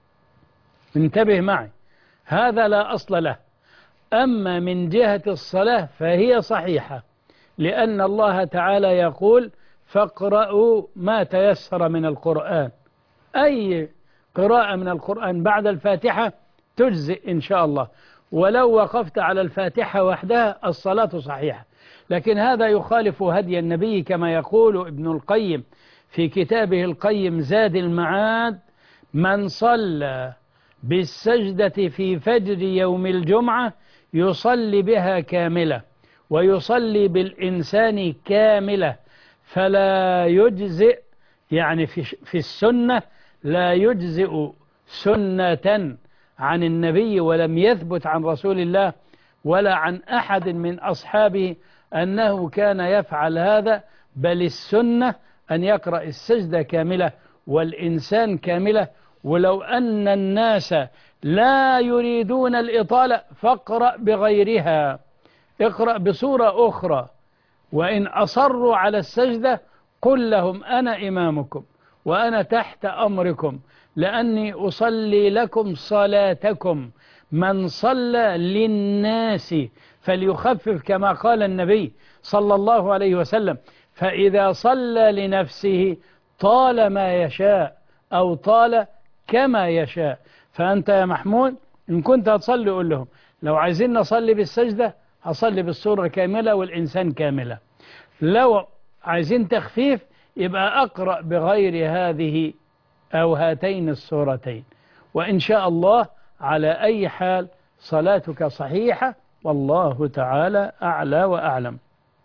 انتبه معي، هذا لا أصل له. أما من جهة الصلاة فهي صحيحة، لأن الله تعالى يقول فاقرأوا ما تيسر من القرآن. أي قراءة من القرآن بعد الفاتحة تجزئ إن شاء الله، ولو وقفت على الفاتحة وحدها الصلاة صحيحة. لكن هذا يخالف هدي النبي كما يقول ابن القيم في كتابه القيم زاد المعاد: من صلى بالسجدة في فجر يوم الجمعة يصلي بها كاملة ويصلي بالإنسان كاملة، فلا يجزئ، يعني في السنة لا يجزئ سنة عن النبي، ولم يثبت عن رسول الله ولا عن أحد من أصحابه أنه كان يفعل هذا، بل السنة أن يقرأ السجدة كاملة والإنسان كاملة. ولو أن الناس لا يريدون الإطالة فاقرأ بغيرها، اقرأ بصورة أخرى، وإن أصروا على السجدة قل لهم أنا إمامكم وأنا تحت أمركم، لأني أصلي لكم صلاتكم، من صلى للناس فليخفف كما قال النبي صلى الله عليه وسلم، فإذا صلى لنفسه طال ما يشاء أو طال كما يشاء. فأنت يا محمود إن كنت هتصلي قول لهم لو عايزين نصلي بالسجدة هصلي بالسورة كاملة والإنسان كاملة، لو عايزين تخفيف يبقى أقرأ بغير هذه أو هاتين السورتين، وإن شاء الله على أي حال صلاتك صحيحة والله تعالى أعلى وأعلم.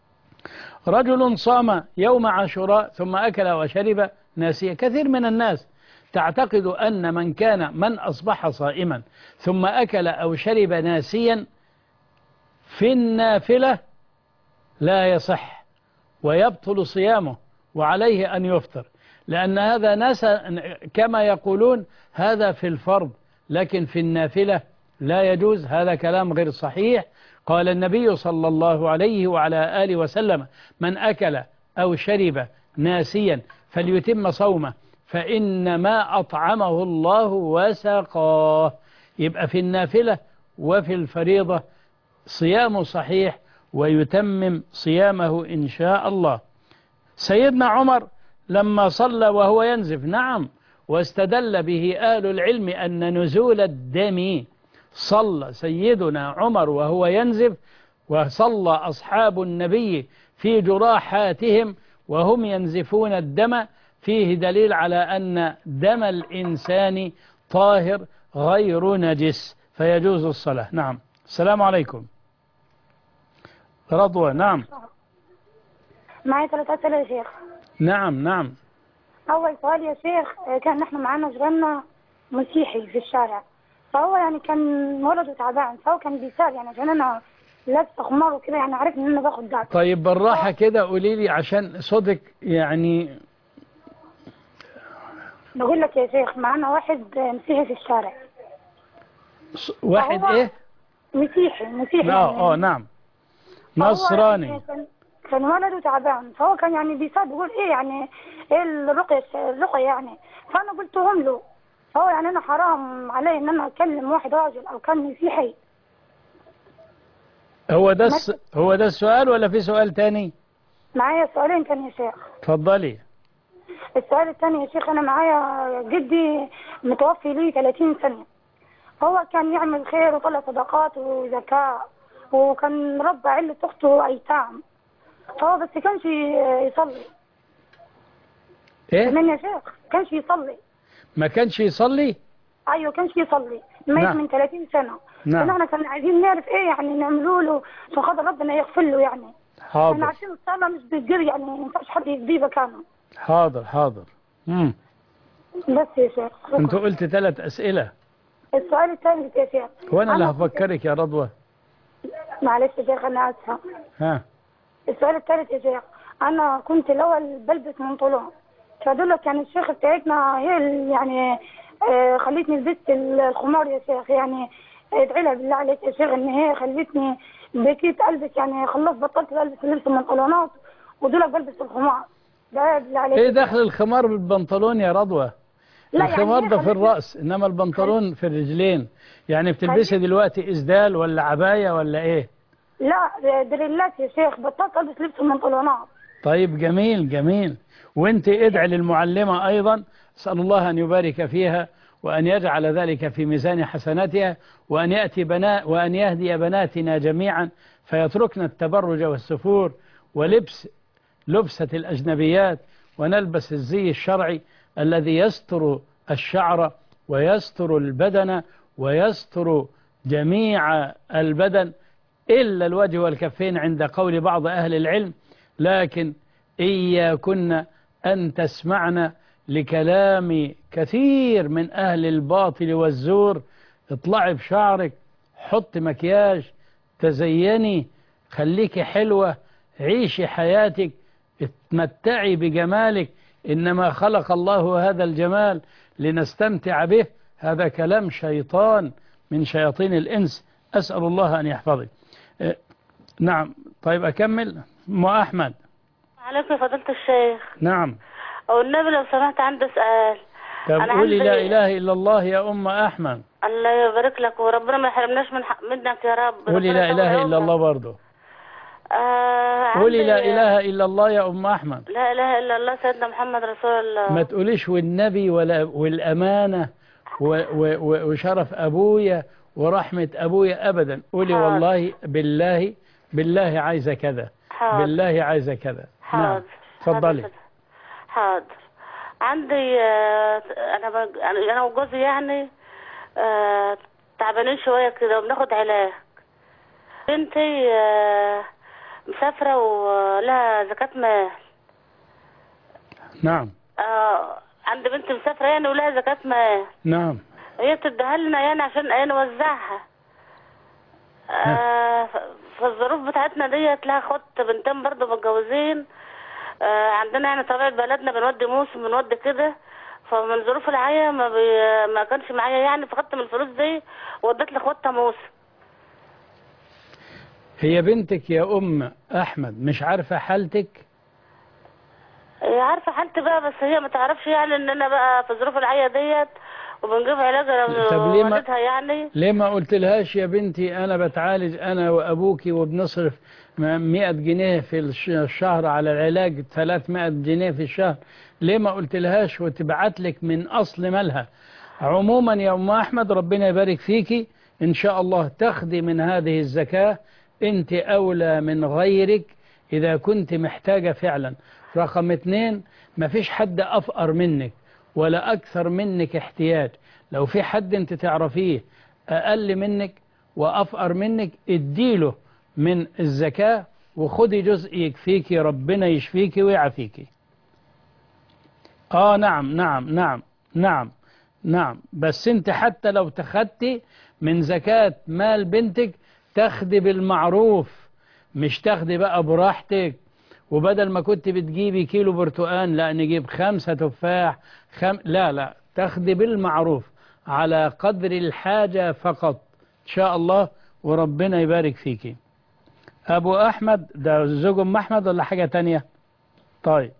رجل صام يوم عاشوراء ثم أكل وشرب ناسيا. كثير من الناس تعتقد أن من أصبح صائما ثم أكل أو شرب ناسيا في النافلة لا يصح ويبطل صيامه وعليه أن يفطر، لأن هذا كما يقولون هذا في الفرض، لكن في النافلة لا يجوز. هذا كلام غير صحيح. قال النبي صلى الله عليه وعلى آله وسلم: من أكل أو شرب ناسيا فليتم صومه فإنما أطعمه الله وسقاه. يبقى في النافلة وفي الفريضة صيام صحيح ويتمم صيامه إن شاء الله. سيدنا عمر لما صلى وهو ينزف، نعم، واستدل به أهل العلم أن نزول الدم، صلى سيدنا عمر وهو ينزف، وصلى أصحاب النبي في جراحاتهم وهم ينزفون الدم، فيه دليل على أن دم الإنسان طاهر غير نجس فيجوز الصلاة. نعم. السلام عليكم. رضوى. نعم. معي 3 أسئلة يا شيخ. نعم. أول سؤال يا شيخ، كان نحن معنا جيراننا مسيحي في الشارع، فهو يعني كان ولده تعبان، فهو كان بيسأل يعني جيراننا لابسه خمار وكده، يعني عرفت ان انا باخد دعم. طيب بالراحة كده قولي لي عشان صوتك يعني. بقول لك يا شيخ، معانا واحد مسيحي في الشارع. واحد ايه؟ مسيحي يعني. نعم، نصراني. كان ولده تعبان، فهو كان يعني بيساعد، بيقول ايه يعني ايه الرقية يعني. فانا قلتهم له، فهو يعني انا حرام علي ان انا اكلم واحد راجل او كان مسيحي. هو ده السؤال ولا في سؤال تاني؟ معايا سؤالين تاني يا شيخ. اتفضلي. السؤال الثاني يا شيخ، انا معايا جدي متوفي لي 30 سنة. هو كان يعمل خير وطلع صدقات وزكاة، وكان ربى عيلة اخته ايتام، هو بس كانش يصلي. ايه؟ من يا شيخ كانش يصلي. ما كانش يصلي؟ ايوه كانش يصلي، ميت من 30 سنة. نعم. فاحنا كنا عايزين نعرف ايه يعني نعملوا له عشان خاطر ربنا يغفر له يعني. حاضر. احنا عارفين الصلاة مش بتجري، يعني ما ينفعش حد يفديه مكانه. حاضر. بس يا شيخ. انت قلت 3 أسئلة. السؤال الثالث يا شيخ. وانا اللي هفكرك يا رضوى. معلش يا شيخ انا اسفة. السؤال الثالث يا شيخ، انا كنت الاول بلبس منطلون، فدولك يعني الشيخ بتاعتنا هي اللي يعني خليتني لبست الخمار يا شيخ، يعني ادعي لها بالله عليك يا شيخ ان هي خلتني بكيت البس، يعني خلاص بطلت البس لبس المنطلونات ودولك بلبس الخمار. ده بالله عليك. ايه دخل الخمار بالبنطلون يا رضوى؟ الخمار ده في الرأس، انما البنطلون في الرجلين. يعني بتلبسي دلوقتي اسدال ولا عباية ولا ايه؟ لا دريلات يا شيخ، بطلت البس لبس المنطلونات. طيب جميل. وانت ادعي للمعلمة ايضا، اسأل الله ان يبارك فيها وان يجعل ذلك في ميزان حسناتها، وان يهدي بناتنا جميعا فيتركن التبرج والسفور لبسة الأجنبيات، ونلبس الزي الشرعي الذي يستر الشعر ويستر البدن ويستر جميع البدن إلا الوجه والكفين عند قول بعض أهل العلم. لكن إياكن أن تسمعن لكلام كثير من أهل الباطل والزور. اطلعي بشعرك، حط مكياج، تزيني، خليكي حلوة، عيشي حياتك، اتمتعي بجمالك. إنما خلق الله هذا الجمال لنستمتع به. هذا كلام شيطان من شياطين الإنس، أسأل الله أن يحفظك. نعم. طيب أكمل. أم أحمد. عليكم فضيلة الشيخ. نعم. أو النبي لو سمحت عندي سؤال. طب قولي لا إله إلا الله يا أم أحمد. الله يبارك لك وربنا ما يحرمناش منك يا رب. قولي لا إله إلا الله برضه. قولي لا إله إلا الله يا أم أحمد. لا إله إلا الله سيدنا محمد رسول الله. ما تقوليش والنبي والأمانة وشرف أبويا ورحمة أبويا أبدا. قولي والله بالله عايزة كذا. بالله عايزة كذا. نعم. تفضلي. حاضر. عندي أنا وجوزي يعني تعبانين شوية كده وبناخد علاج. بنتي مسافرة ولها زكاة مال. نعم. عندي بنت مسافرة يعني ولها زكاة مال. نعم. هي بتديها لنا يعني عشان نوزعها. فالظروف بتاعتنا ديت لها خط بنتين برضه متجوزين. عندنا يعني طبيعة بلدنا بنودي موسم بنودي كده، فمن ظروف العيا ما كانش معايا يعني، فخدت من الفلوس دي ووديت لاخواتها موسم. هي بنتك يا أم أحمد مش عارفة حالتك؟ هي عارفة حالتي بقى، بس هي ما تعرفش يعني ان انا بقى في ظروف العيا ديت وبنجيب علاج لوالدها يعني. ليه ما قلت لهاش يا بنتي أنا بتعالج أنا وأبوكي وبنصرف 100 جنيه في الشهر على العلاج، 300 جنيه في الشهر؟ ليه ما قلت لهاش وتبعت لك من أصل مالها؟ عموما يا أم أحمد ربنا يبارك فيكي، إن شاء الله تاخدي من هذه الزكاة. أنت أولى من غيرك إذا كنت محتاجة فعلا. رقم 2، ما فيش حد أفقر منك ولا أكثر منك احتياج. لو في حد أنت تعرفيه أقل منك وأفقر منك اديله من الزكاة وخدي جزء يكفيكي، ربنا يشفيكي ويعافيكي. نعم. بس انت حتى لو تخدتي من زكاة مال بنتك تاخدي بالمعروف، مش تاخدي بقى براحتك، وبدل ما كنت بتجيبي كيلو برتقان لا نجيب 5 تفاح لا تاخدي بالمعروف على قدر الحاجة فقط إن شاء الله، وربنا يبارك فيكي. أبو أحمد ده زوج أم أحمد ولا حاجة تانية؟ طيب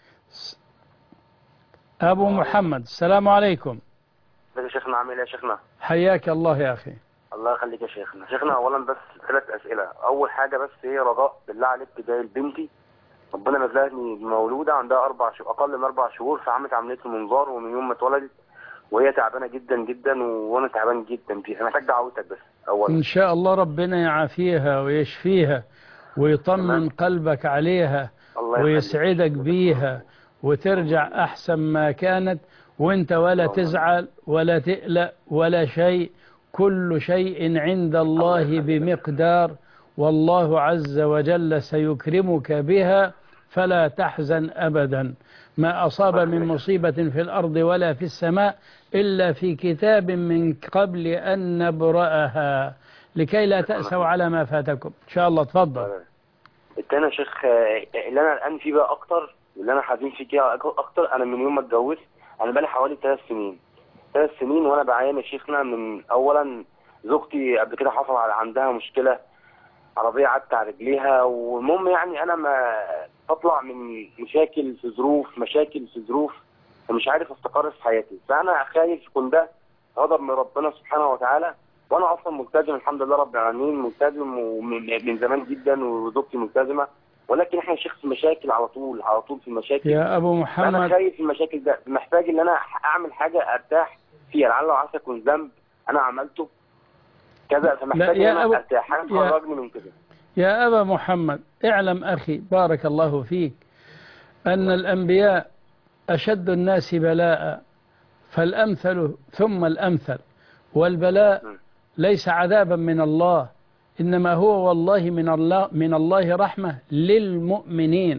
أبو محمد السلام عليكم. ازيك يا شيخنا؟ عامل ايه يا شيخنا؟ حياك الله يا أخي. الله يخليك يا شيخنا. شيخنا اولا بس 3 اسئله. اول حاجه بس هي رجاء بالله عليك جاي لبنتي ربنا نزلني مولوده عندها اقل من 4 شهور، فعملت عمليه المنظار، ومن يوم ما اتولدت وهي تعبانه جدا جدا وانا تعبان جدا فيها. محتاج دعوتك بس اولا. ان شاء الله ربنا يعافيها ويشفيها ويطمن قلبك عليها ويسعدك بيها وترجع احسن ما كانت، وانت ولا تزعل ولا تقلق ولا شيء، كل شيء عند الله بمقدار، والله عز وجل سيكرمك بها فلا تحزن أبدا. ما أصاب من مصيبة في الأرض ولا في السماء إلا في كتاب من قبل أن نبرأها لكي لا تأسوا على ما فاتكم. إن شاء الله تفضل. التاني يا شيخ اللي أنا الآن فيه بقى أكتر، واللي أنا حزين فيه كده أكتر، أنا من يوم ما اتجوزت أنا بقالي حوالي 3 سنين. 3 سنين وأنا بعاني يا شيخنا. من أولا زوجتي قبل كده حصل عندها مشكلة عربية عدت على رجليها، والمهم يعني أنا ما بطلع من مشاكل في ظروف ومش عارف استقر في حياتي. فأنا خايف يكون ده غضب من ربنا سبحانه وتعالى، وأنا أصلا ملتزم الحمد لله رب العالمين، ملتزم ومن زمان جدا، وزوجتي ملتزمة، ولكن احنا شيخ في مشاكل على طول في المشاكل. يا أبو محمد أنا خايف المشاكل ده، محتاج إن أنا أعمل حاجة أرتاح فيها، لعل وعسى يكون ذنب أنا عملته كذا، فمحتاج إن أنا أرتاح. أنا خرجني من كده. يا أبا محمد اعلم أخي بارك الله فيك أن الأنبياء أشد الناس بلاء فالأمثل ثم الأمثل، والبلاء ليس عذابا من الله، إنما هو والله من الله رحمة للمؤمنين.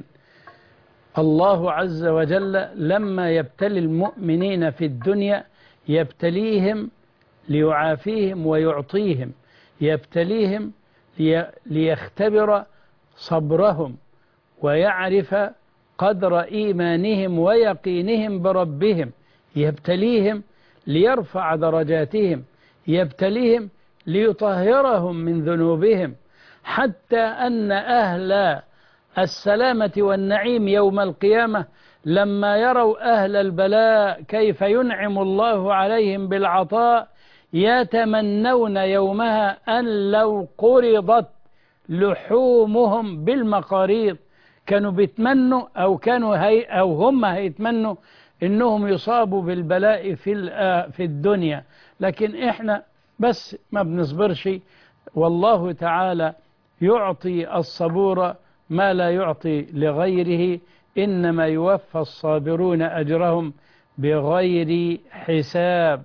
الله عز وجل لما يبتلي المؤمنين في الدنيا يبتليهم ليعافيهم ويعطيهم، يبتليهم ليختبر صبرهم ويعرف قدر إيمانهم ويقينهم بربهم، يبتليهم ليرفع درجاتهم، يبتليهم ليطهرهم من ذنوبهم، حتى أن أهل السلامة والنعيم يوم القيامة لما يروا أهل البلاء كيف ينعم الله عليهم بالعطاء يتمنون يومها أن لو قرضت لحومهم بالمقاريض. كانوا بيتمنوا أو هم هيتمنوا إنهم يصابوا بالبلاء في الدنيا، لكن إحنا بس ما بنصبرش، والله تعالى يعطي الصبور ما لا يعطي لغيره، إنما يوفى الصابرون أجرهم بغير حساب.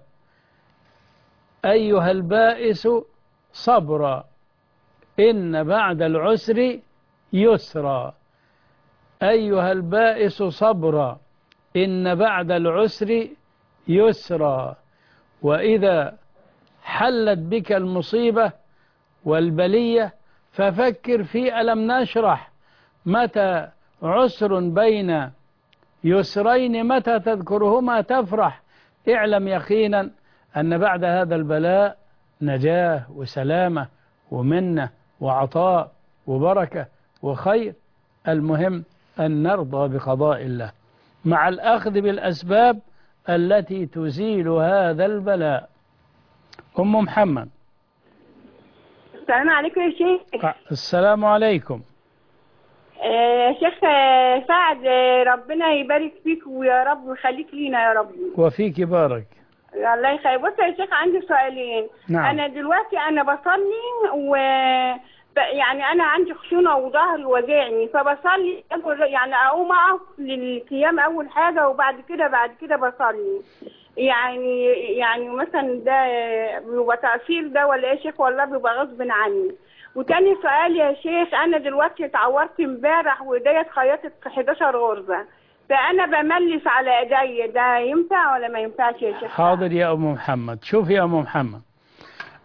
أيها البائس صبرا إن بعد العسر يسرا. أيها البائس صبرا إن بعد العسر يسرا. وإذا حلت بك المصيبة والبلية ففكر في ألم نشرح، متى عسر بين يسرين متى تذكرهما تفرح. اعلم يقينا أن بعد هذا البلاء نجاة وسلامة ومنة وعطاء وبركة وخير. المهم أن نرضى بقضاء الله مع الأخذ بالأسباب التي تزيل هذا البلاء. أم محمد. السلام عليكم يا شيخ. السلام عليكم. شيخ سعد ربنا يبارك فيك ويا رب ويخليك لينا يا رب. وفيك بارك. الله يخليك. بص يا شيخ عندي سؤالين. نعم. أنا دلوقتي أنا بصلي يعني أنا عندي خشونة وظهري وجعني، فبصلي يعني أقوم أقف للقيام أول حاجة، وبعد كده بصلي. يعني مثلا ده بيبقى تأثير ده ولا إيه يا شيخ، ولا بيبقى غصب عني؟ وتاني سؤال يا شيخ، أنا دلوقتي اتعورت امبارح وإيديا اتخيطت في 11 غرزة، فأنا بملس على إيديا، ده ينفع ولا ما ينفعش يا شيخ؟ حاضر يا أم محمد. شوف يا أم محمد،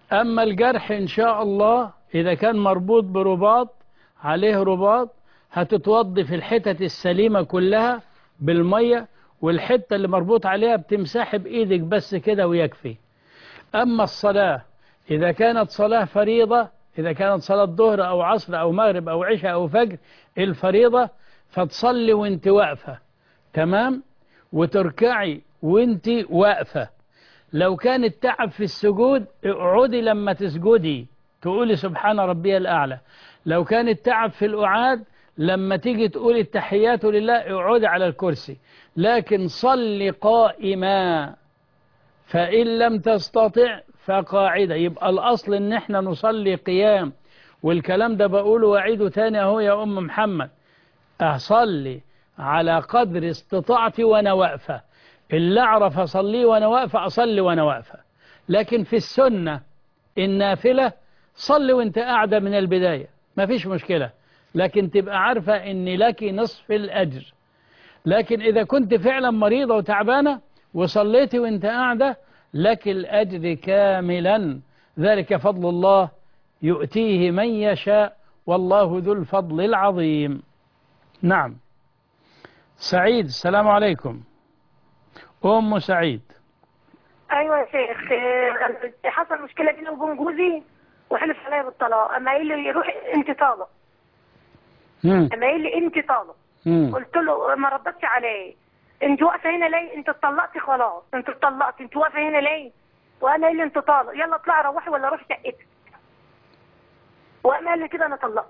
أما الجرح إن شاء الله إذا كان مربوط برباط عليه رباط هتتوضي في الحتت السليمة كلها بالمية، والحتة اللي مربوط عليها بتمسح بإيدك بس كده ويكفي. أما الصلاة إذا كانت صلاة فريضة، إذا كانت صلاة ظهر أو عصر أو مغرب أو عشاء أو فجر الفريضة، فتصلي وانت واقفة تمام، وتركعي وانت واقفة. لو كان التعب في السجود اقعدي لما تسجدي تقولي سبحان ربي الأعلى. لو كان التعب في القعاد لما تيجي تقولي التحيات لله اقعدي على الكرسي. لكن صلي قائما، فإن لم تستطع فقاعدة. يبقى الأصل إن احنا نصلي قيام، والكلام ده بقوله وأعيده تاني أهو يا أم محمد، أصلي على قدر استطاعتي وأنا واقفة. اللي أعرف أصلي وأنا واقفة أصلي وأنا واقفة. لكن في السنة النافلة صلي وانت قاعدة من البداية ما فيش مشكلة، لكن تبقى عارفة إن لك نصف الأجر. لكن إذا كنت فعلا مريضة وتعبانة وصليتي وانت قاعدة لك الأجر كاملا، ذلك فضل الله يؤتيه من يشاء والله ذو الفضل العظيم. نعم. سعيد، السلام عليكم. أم سعيد. ايوه يا شيخ، حصل مشكله بيني وبين جوزي وحلف عليا بالطلاق. اما قال لي روحي انت طالق، اما قال لي انت طالق، قلت له ما ردتش عليه. انت واقفه هنا ليه؟ انت اتطلقتي خلاص، انت اتطلقتي، انت واقفه هنا ليه؟ وانا قال لي انت طالق، يلا اطلعي روحي ولا روحي شقتك. وانا قال لي كده انا طلقت.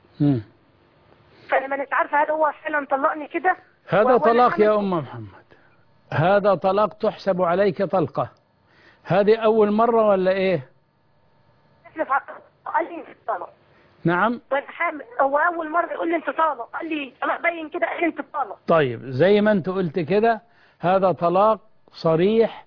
فانا مانيش عارفه هل هو فعلا طلقني كده. هذا طلاق يا ام محمد، هذا طلاق تحسب عليك طلقة. هذه أول مرة ولا إيه؟ قال لي أنت طالق. نعم. هو أول مرة يقول لي أنت طالق، قال لي طلاق باين كده، قال لي أنت طالق. طيب زي ما أنت قلت كده هذا طلاق صريح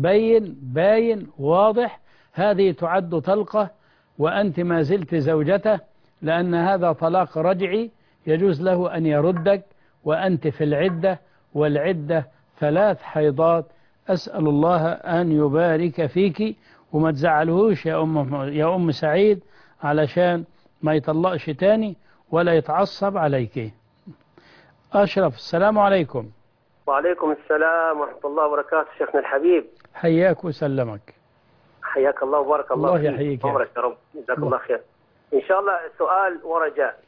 باين واضح، هذه تعد طلقة وأنت ما زلت زوجته، لأن هذا طلاق رجعي يجوز له أن يردك وأنت في العدة، والعدة 3 حيضات. أسأل الله أن يبارك فيك وما تزعلهوش يا أم سعيد علشان ما يطلقش تاني ولا يتعصب عليك. أشرف، السلام عليكم. وعليكم السلام ورحمة الله وبركاته. شيخنا الحبيب حياك وسلمك. حياك الله وبارك الله فيك. الله يحييك يا رب. جزاك الله خير. إن شاء الله سؤال ورجاء.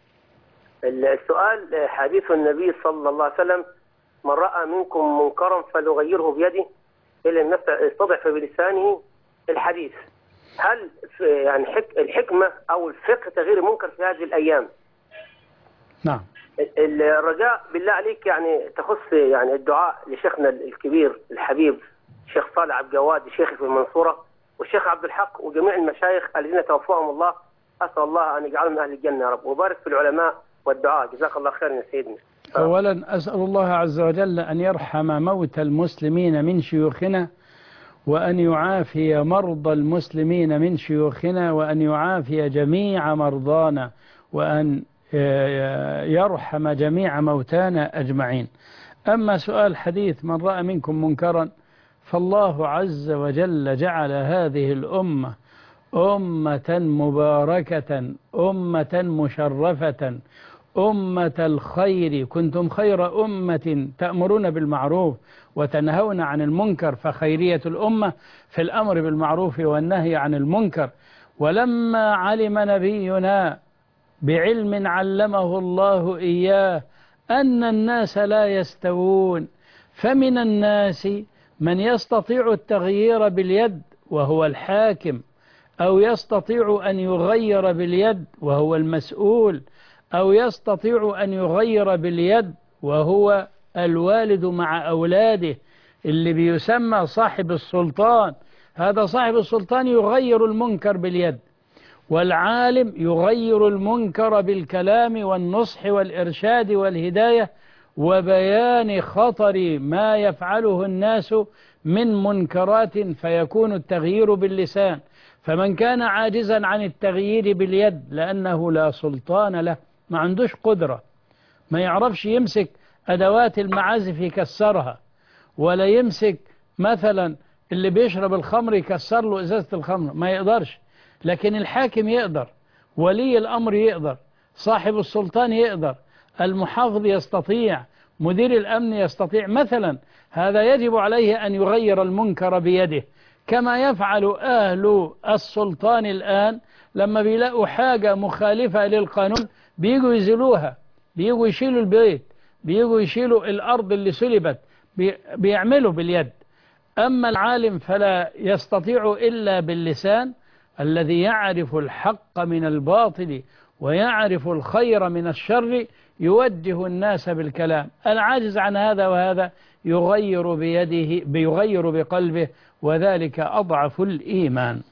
السؤال حديث النبي صلى الله عليه وسلم: من رأى منكم منكرا فليغيره بيده إلى النفس يستضعف بلسانه. الحديث هل يعني الحكمة أو الفقه تغيير المنكر في هذه الأيام؟ نعم. الرجاء بالله عليك يعني تخص يعني الدعاء لشيخنا الكبير الحبيب الشيخ صالح عبد الجواد شيخي في المنصورة، والشيخ عبد الحق وجميع المشايخ الذين توفاهم الله. أسأل الله أن يجعلهم من أهل الجنة يا رب، وبارك في العلماء والدعاء. جزاك الله خير يا سيدنا. أولا أسأل الله عز وجل أن يرحم موتى المسلمين من شيوخنا، وأن يعافي مرضى المسلمين من شيوخنا، وأن يعافي جميع مرضانا، وأن يرحم جميع موتانا أجمعين. أما سؤال حديث من رأى منكم منكرا، فالله عز وجل جعل هذه الأمة أمة مباركة، أمة مشرفة، أمة الخير. كنتم خير أمة تأمرون بالمعروف وتنهون عن المنكر، فخيرية الأمة في الأمر بالمعروف والنهي عن المنكر. ولما علم نبينا بعلم علمه الله إياه أن الناس لا يستوون، فمن الناس من يستطيع التغيير باليد وهو الحاكم، أو يستطيع أن يغير باليد وهو المسؤول، أو يستطيع أن يغير باليد وهو الوالد مع أولاده اللي بيسمى صاحب السلطان. هذا صاحب السلطان يغير المنكر باليد، والعالم يغير المنكر بالكلام والنصح والإرشاد والهداية وبيان خطر ما يفعله الناس من منكرات، فيكون التغيير باللسان. فمن كان عاجزا عن التغيير باليد لأنه لا سلطان له، ما عندوش قدرة، ما يعرفش يمسك أدوات المعازف يكسرها، ولا يمسك مثلا اللي بيشرب الخمر يكسر له إزازة الخمر، ما يقدرش. لكن الحاكم يقدر، ولي الأمر يقدر، صاحب السلطان يقدر، المحافظ يستطيع، مدير الأمن يستطيع مثلا. هذا يجب عليه أن يغير المنكر بيده، كما يفعل أهل السلطان الآن لما بيلاقوا حاجة مخالفة للقانون بيجوا يزيلوها، بيجوا يشيلوا البيت، بيجوا يشيلوا الأرض اللي سلبت، بيعملوا باليد. أما العالم فلا يستطيع إلا باللسان الذي يعرف الحق من الباطل ويعرف الخير من الشر، يوجه الناس بالكلام. العاجز عن هذا وهذا يغير بيده، بيغير بقلبه، وذلك أضعف الإيمان.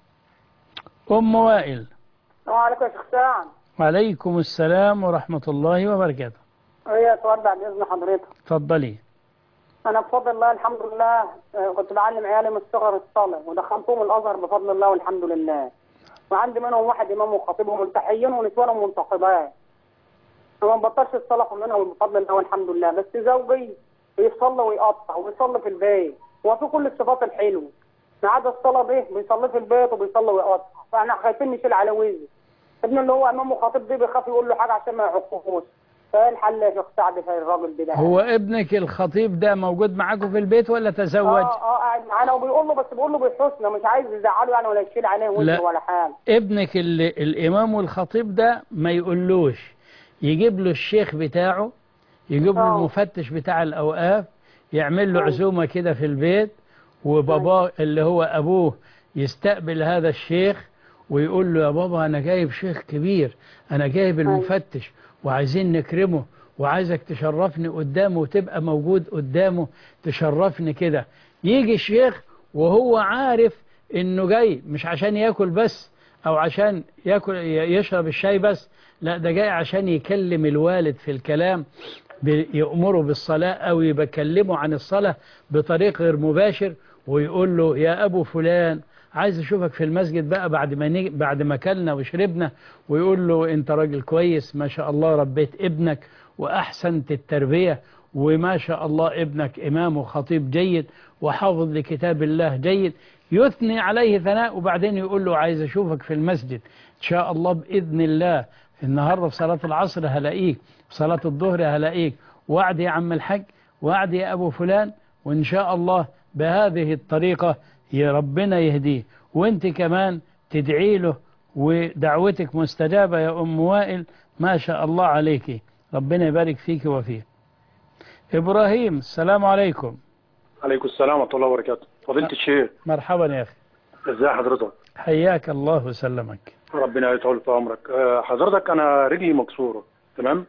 أم وائل. السلام عليكم يا شيخ سعد. وعليكم السلام ورحمة الله وبركاته. هي سؤال بعد إذن حضرتك. اتفضلي. أنا بفضل الله الحمد لله كنت بعلم عيالي من الصغر الصلاة، ودخلتهم الأزهر بفضل الله والحمد لله. وعندي منهم واحد إمام وخطيب ملتحيين ونسوانهم منتقبات. وما بطلش الصلاة منهم بفضل الله والحمد لله. بس زوجي بيصلي ويقطع وبيصلي في البيت وفي كل الصفات الحلوة، ما عدا الصلاة به بيصلي في البيت وبيصلي ويقطع. فاحنا خايفين نشيل على وزنه. ابن اللي هو امام وخطيب ده بيخاف يقول له حاجه عشان ما يعقوش. فايه الحل يا شيخ سعد في الراجل ده؟ هو ابنك الخطيب ده موجود معاكم في البيت ولا تزوج؟ قاعد معانا وبيقول له، بس بيقول له بحسنى، مش عايز يزعله يعني ولا يشيل عليه وزنه ولا حاجه. ابنك الامام والخطيب ده ما يقولوش، يجيب له الشيخ بتاعه، يجيب له المفتش بتاع الاوقاف، يعمل له عزومه كده في البيت، وباباه اللي هو ابوه يستقبل هذا الشيخ ويقول له يا بابا أنا جايب شيخ كبير، أنا جايب المفتش وعايزين نكرمه وعايزك تشرفني قدامه وتبقى موجود قدامه تشرفني كده. يجي الشيخ وهو عارف إنه جاي مش عشان يأكل بس أو عشان يشرب الشاي بس، لا ده جاي عشان يكلم الوالد في الكلام، يأمره بالصلاة أو يبكلمه عن الصلاة بطريق غير مباشر، ويقول له يا أبو فلان عايز أشوفك في المسجد بقى بعد ما كلنا وشربنا، ويقول له أنت راجل كويس ما شاء الله، ربيت ابنك وأحسنت التربية، وما شاء الله ابنك إمام وخطيب جيد وحافظ لكتاب الله جيد، يثني عليه ثناء، وبعدين يقول له عايز أشوفك في المسجد إن شاء الله بإذن الله، النهاردة في صلاة العصر هلاقيك، في صلاة الظهر هلاقيك، وعد يا عم الحاج، وعد يا أبو فلان، وإن شاء الله بهذه الطريقة يا ربنا يهديه، وانت كمان تدعي له ودعوتك مستجابة يا أم وائل، ما شاء الله عليك، ربنا يبارك فيك وفيه. إبراهيم السلام عليكم. عليكم السلام ورحمة الله وبركاته. فضيلة الشيخ. مرحبا يا أخي. ازي حضرتك؟ حياك الله وسلمك. ربنا يطول في عمرك. حضرتك أنا رجلي مكسورة، تمام؟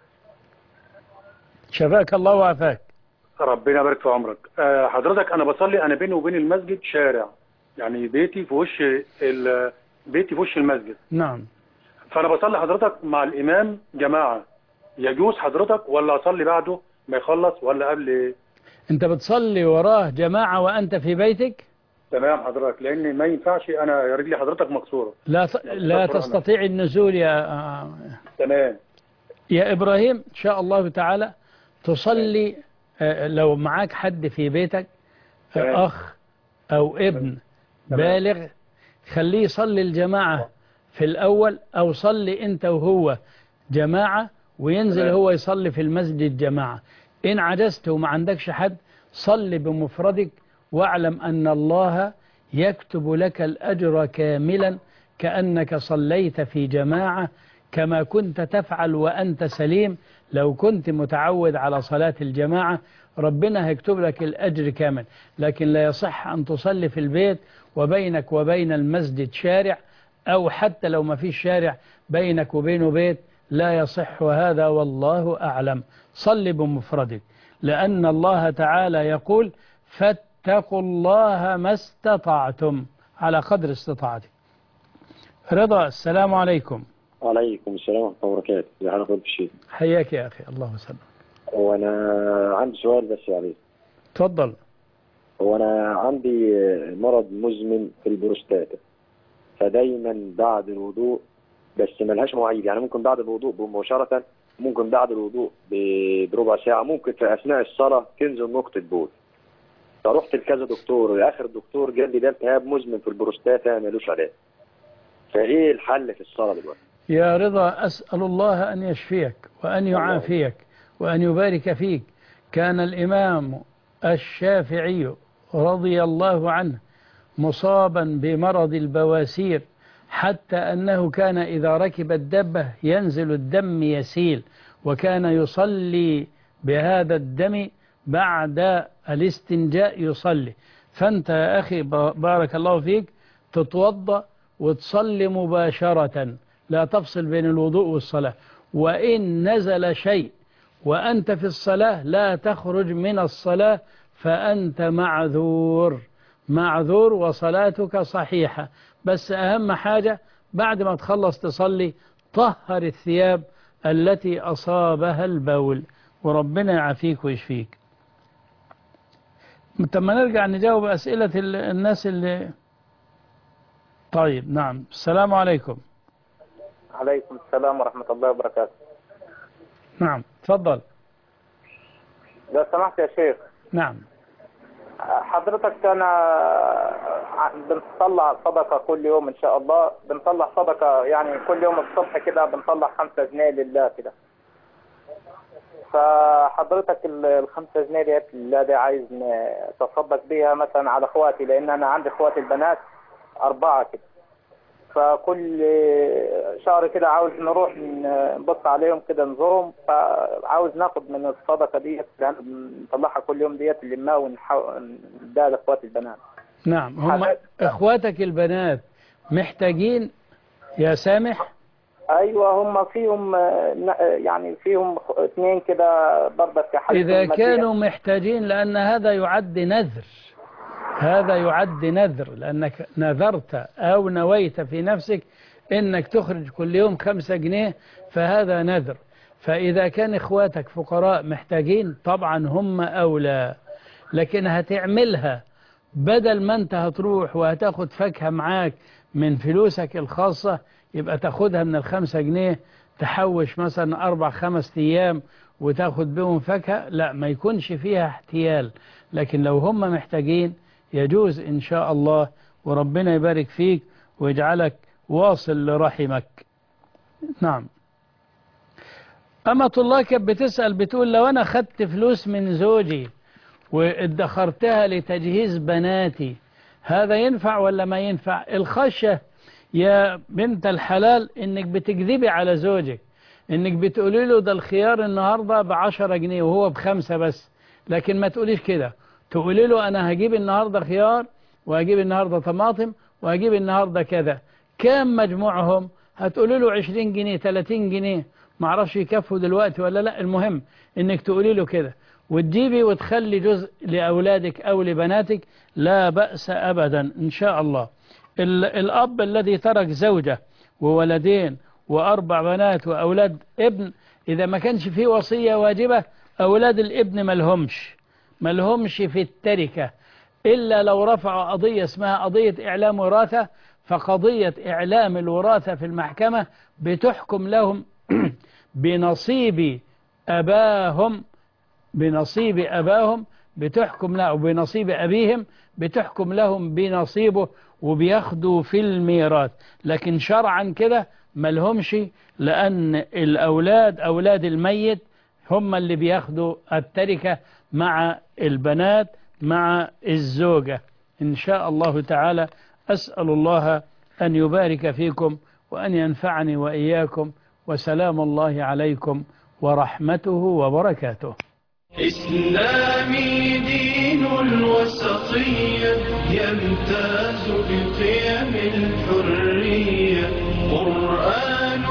شفاك الله وعافاك. ربنا يبارك في عمرك. حضرتك أنا بصلي، أنا بيني وبين المسجد شارع، يعني بيتي في وش بيتي في وش المسجد. نعم. فأنا بصلي حضرتك مع الإمام جماعة، يجوز حضرتك ولا أصلي بعده ما يخلص ولا قبل؟ أنت بتصلي وراه جماعة وأنت في بيتك؟ تمام حضرتك، لأن ما ينفعش، أنا رجلي حضرتك مكسورة. لا تستطيع النزول يا تمام. يا إبراهيم إن شاء الله تعالى تصلي. لو معاك حد في بيتك أخ أو ابن بالغ خليه يصلي الجماعة في الأول، أو صلي أنت وهو جماعة وينزل هو يصلي في المسجد جماعة. إن عجزت وما عندكش حد صلي بمفردك، واعلم أن الله يكتب لك الأجر كاملا كأنك صليت في جماعة كما كنت تفعل وأنت سليم. لو كنت متعود على صلاة الجماعة ربنا هيكتب لك الأجر كامل، لكن لا يصح أن تصلي في البيت وبينك وبين المسجد شارع، أو حتى لو ما فيش شارع بينك وبينه بيت، لا يصح هذا والله أعلم. صل بمفردك، لأن الله تعالى يقول فاتقوا الله ما استطعتم، على قدر استطاعتك. رضا السلام عليكم. وعليكم السلام ورحمة الله وبركاته. يا حضرتك الشيخ. حياك يا أخي، الله يسلمك. وأنا عندي سؤال بس عليه. تفضل. وأنا عندي مرض مزمن في البروستاتا، فدايما بعد الوضوء، بس ملهاش مواعيد، يعني ممكن بعد الوضوء مباشرة، ممكن بعد الوضوء بربع ساعة، ممكن في أثناء الصلاة تنزل نقطة بول. فرحت لكذا دكتور، آخر دكتور قال لي ده التهاب مزمن في البروستاتا ملوش علاج. فايه الحل في الصلاه دلوقتي؟ يا رضا، أسأل الله أن يشفيك وأن يعافيك وأن يبارك فيك. كان الإمام الشافعي رضي الله عنه مصابا بمرض البواسير، حتى أنه كان إذا ركب الدبة ينزل الدم يسيل، وكان يصلي بهذا الدم بعد الاستنجاء يصلي. فأنت يا أخي بارك الله فيك تتوضأ وتصلي مباشرة، لا تفصل بين الوضوء والصلاة. وإن نزل شيء وأنت في الصلاة لا تخرج من الصلاة، فأنت معذور وصلاتك صحيحة. بس أهم حاجة بعد ما تخلص تصلي طهر الثياب التي أصابها البول، وربنا يعافيك ويشفيك. لما نرجع نجاوب أسئلة الناس اللي طيب. نعم، السلام عليكم. عليكم السلام ورحمة الله وبركاته. نعم تفضل. لو سمحت يا شيخ. نعم. حضرتك أنا بنطلع صدقة كل يوم إن شاء الله، بنطلع صدقة يعني كل يوم الصبح كده بنطلع 5 جنيه لله كده. فحضرتك ال5 جنيه ديت لله دي عايز نتصدق بيها مثلا على اخواتي، لأن أنا عندي اخواتي البنات 4 كده. فكل شهر كده عاوز نروح نبص عليهم كده نزورهم، فعاوز ناخد من الصدقة ديت اللي بنطلعها كل يوم ديت اللي ونديها لاخواتي البنات. نعم، هم اخواتك البنات محتاجين يا سامح؟ ايوه، هم فيهم يعني فيهم 2 كده برضك إذا كانوا محتاجين، لأن هذا يعد نذر، لأنك نذرت أو نويت في نفسك إنك تخرج كل يوم 5 جنيه، فهذا نذر. فإذا كان إخواتك فقراء محتاجين طبعا هم أولى، لكن هتعملها بدل ما أنت هتروح وهتاخد فاكهة معاك من فلوسك الخاصة، يبقى تاخدها من 5 جنيه تحوش مثلا 4-5 أيام وتاخد بهم فاكهة، لا ما يكونش فيها احتيال. لكن لو هم محتاجين يجوز إن شاء الله، وربنا يبارك فيك ويجعلك واصل لرحمك. نعم. أمة الله كانت بتسأل بتقول لو أنا خدت فلوس من زوجي وادخرتها لتجهيز بناتي هذا ينفع ولا ما ينفع؟ الخشية يا بنت الحلال إنك بتكذبي على زوجك، إنك بتقولي له ده الخيار النهاردة ب10 جنيه وهو ب5 بس، لكن ما تقوليش كده. تقولي له أنا هجيب النهاردة خيار وهجيب النهاردة طماطم وهجيب النهاردة كذا، كام مجموعهم؟ هتقولي له 20 جنيه 30 جنيه، معرفش يكفوا دلوقتي ولا لا. المهم إنك تقولي له كده وتجيبي وتخلي جزء لأولادك أو لبناتك، لا بأس أبدا إن شاء الله. الأب الذي ترك زوجة وولدين و4 بنات وأولاد ابن، إذا ما كانش فيه وصية واجبة أولاد الابن ملهمش في التركة، إلا لو رفعوا قضية اسمها قضية إعلام وراثة. فقضية إعلام الوراثة في المحكمة بتحكم لهم بنصيب أباهم، بتحكم له بنصيب أبيهم، بتحكم لهم بنصيبه وبياخدوا في الميراث. لكن شرعا كده ملهمش، لأن الأولاد أولاد الميت هم اللي بياخدوا التركة مع البنات مع الزوجة إن شاء الله تعالى. أسأل الله أن يبارك فيكم وأن ينفعني وإياكم، وسلام الله عليكم ورحمته وبركاته. إسلامي دين الوسطية يمتاز بقيم الحرية.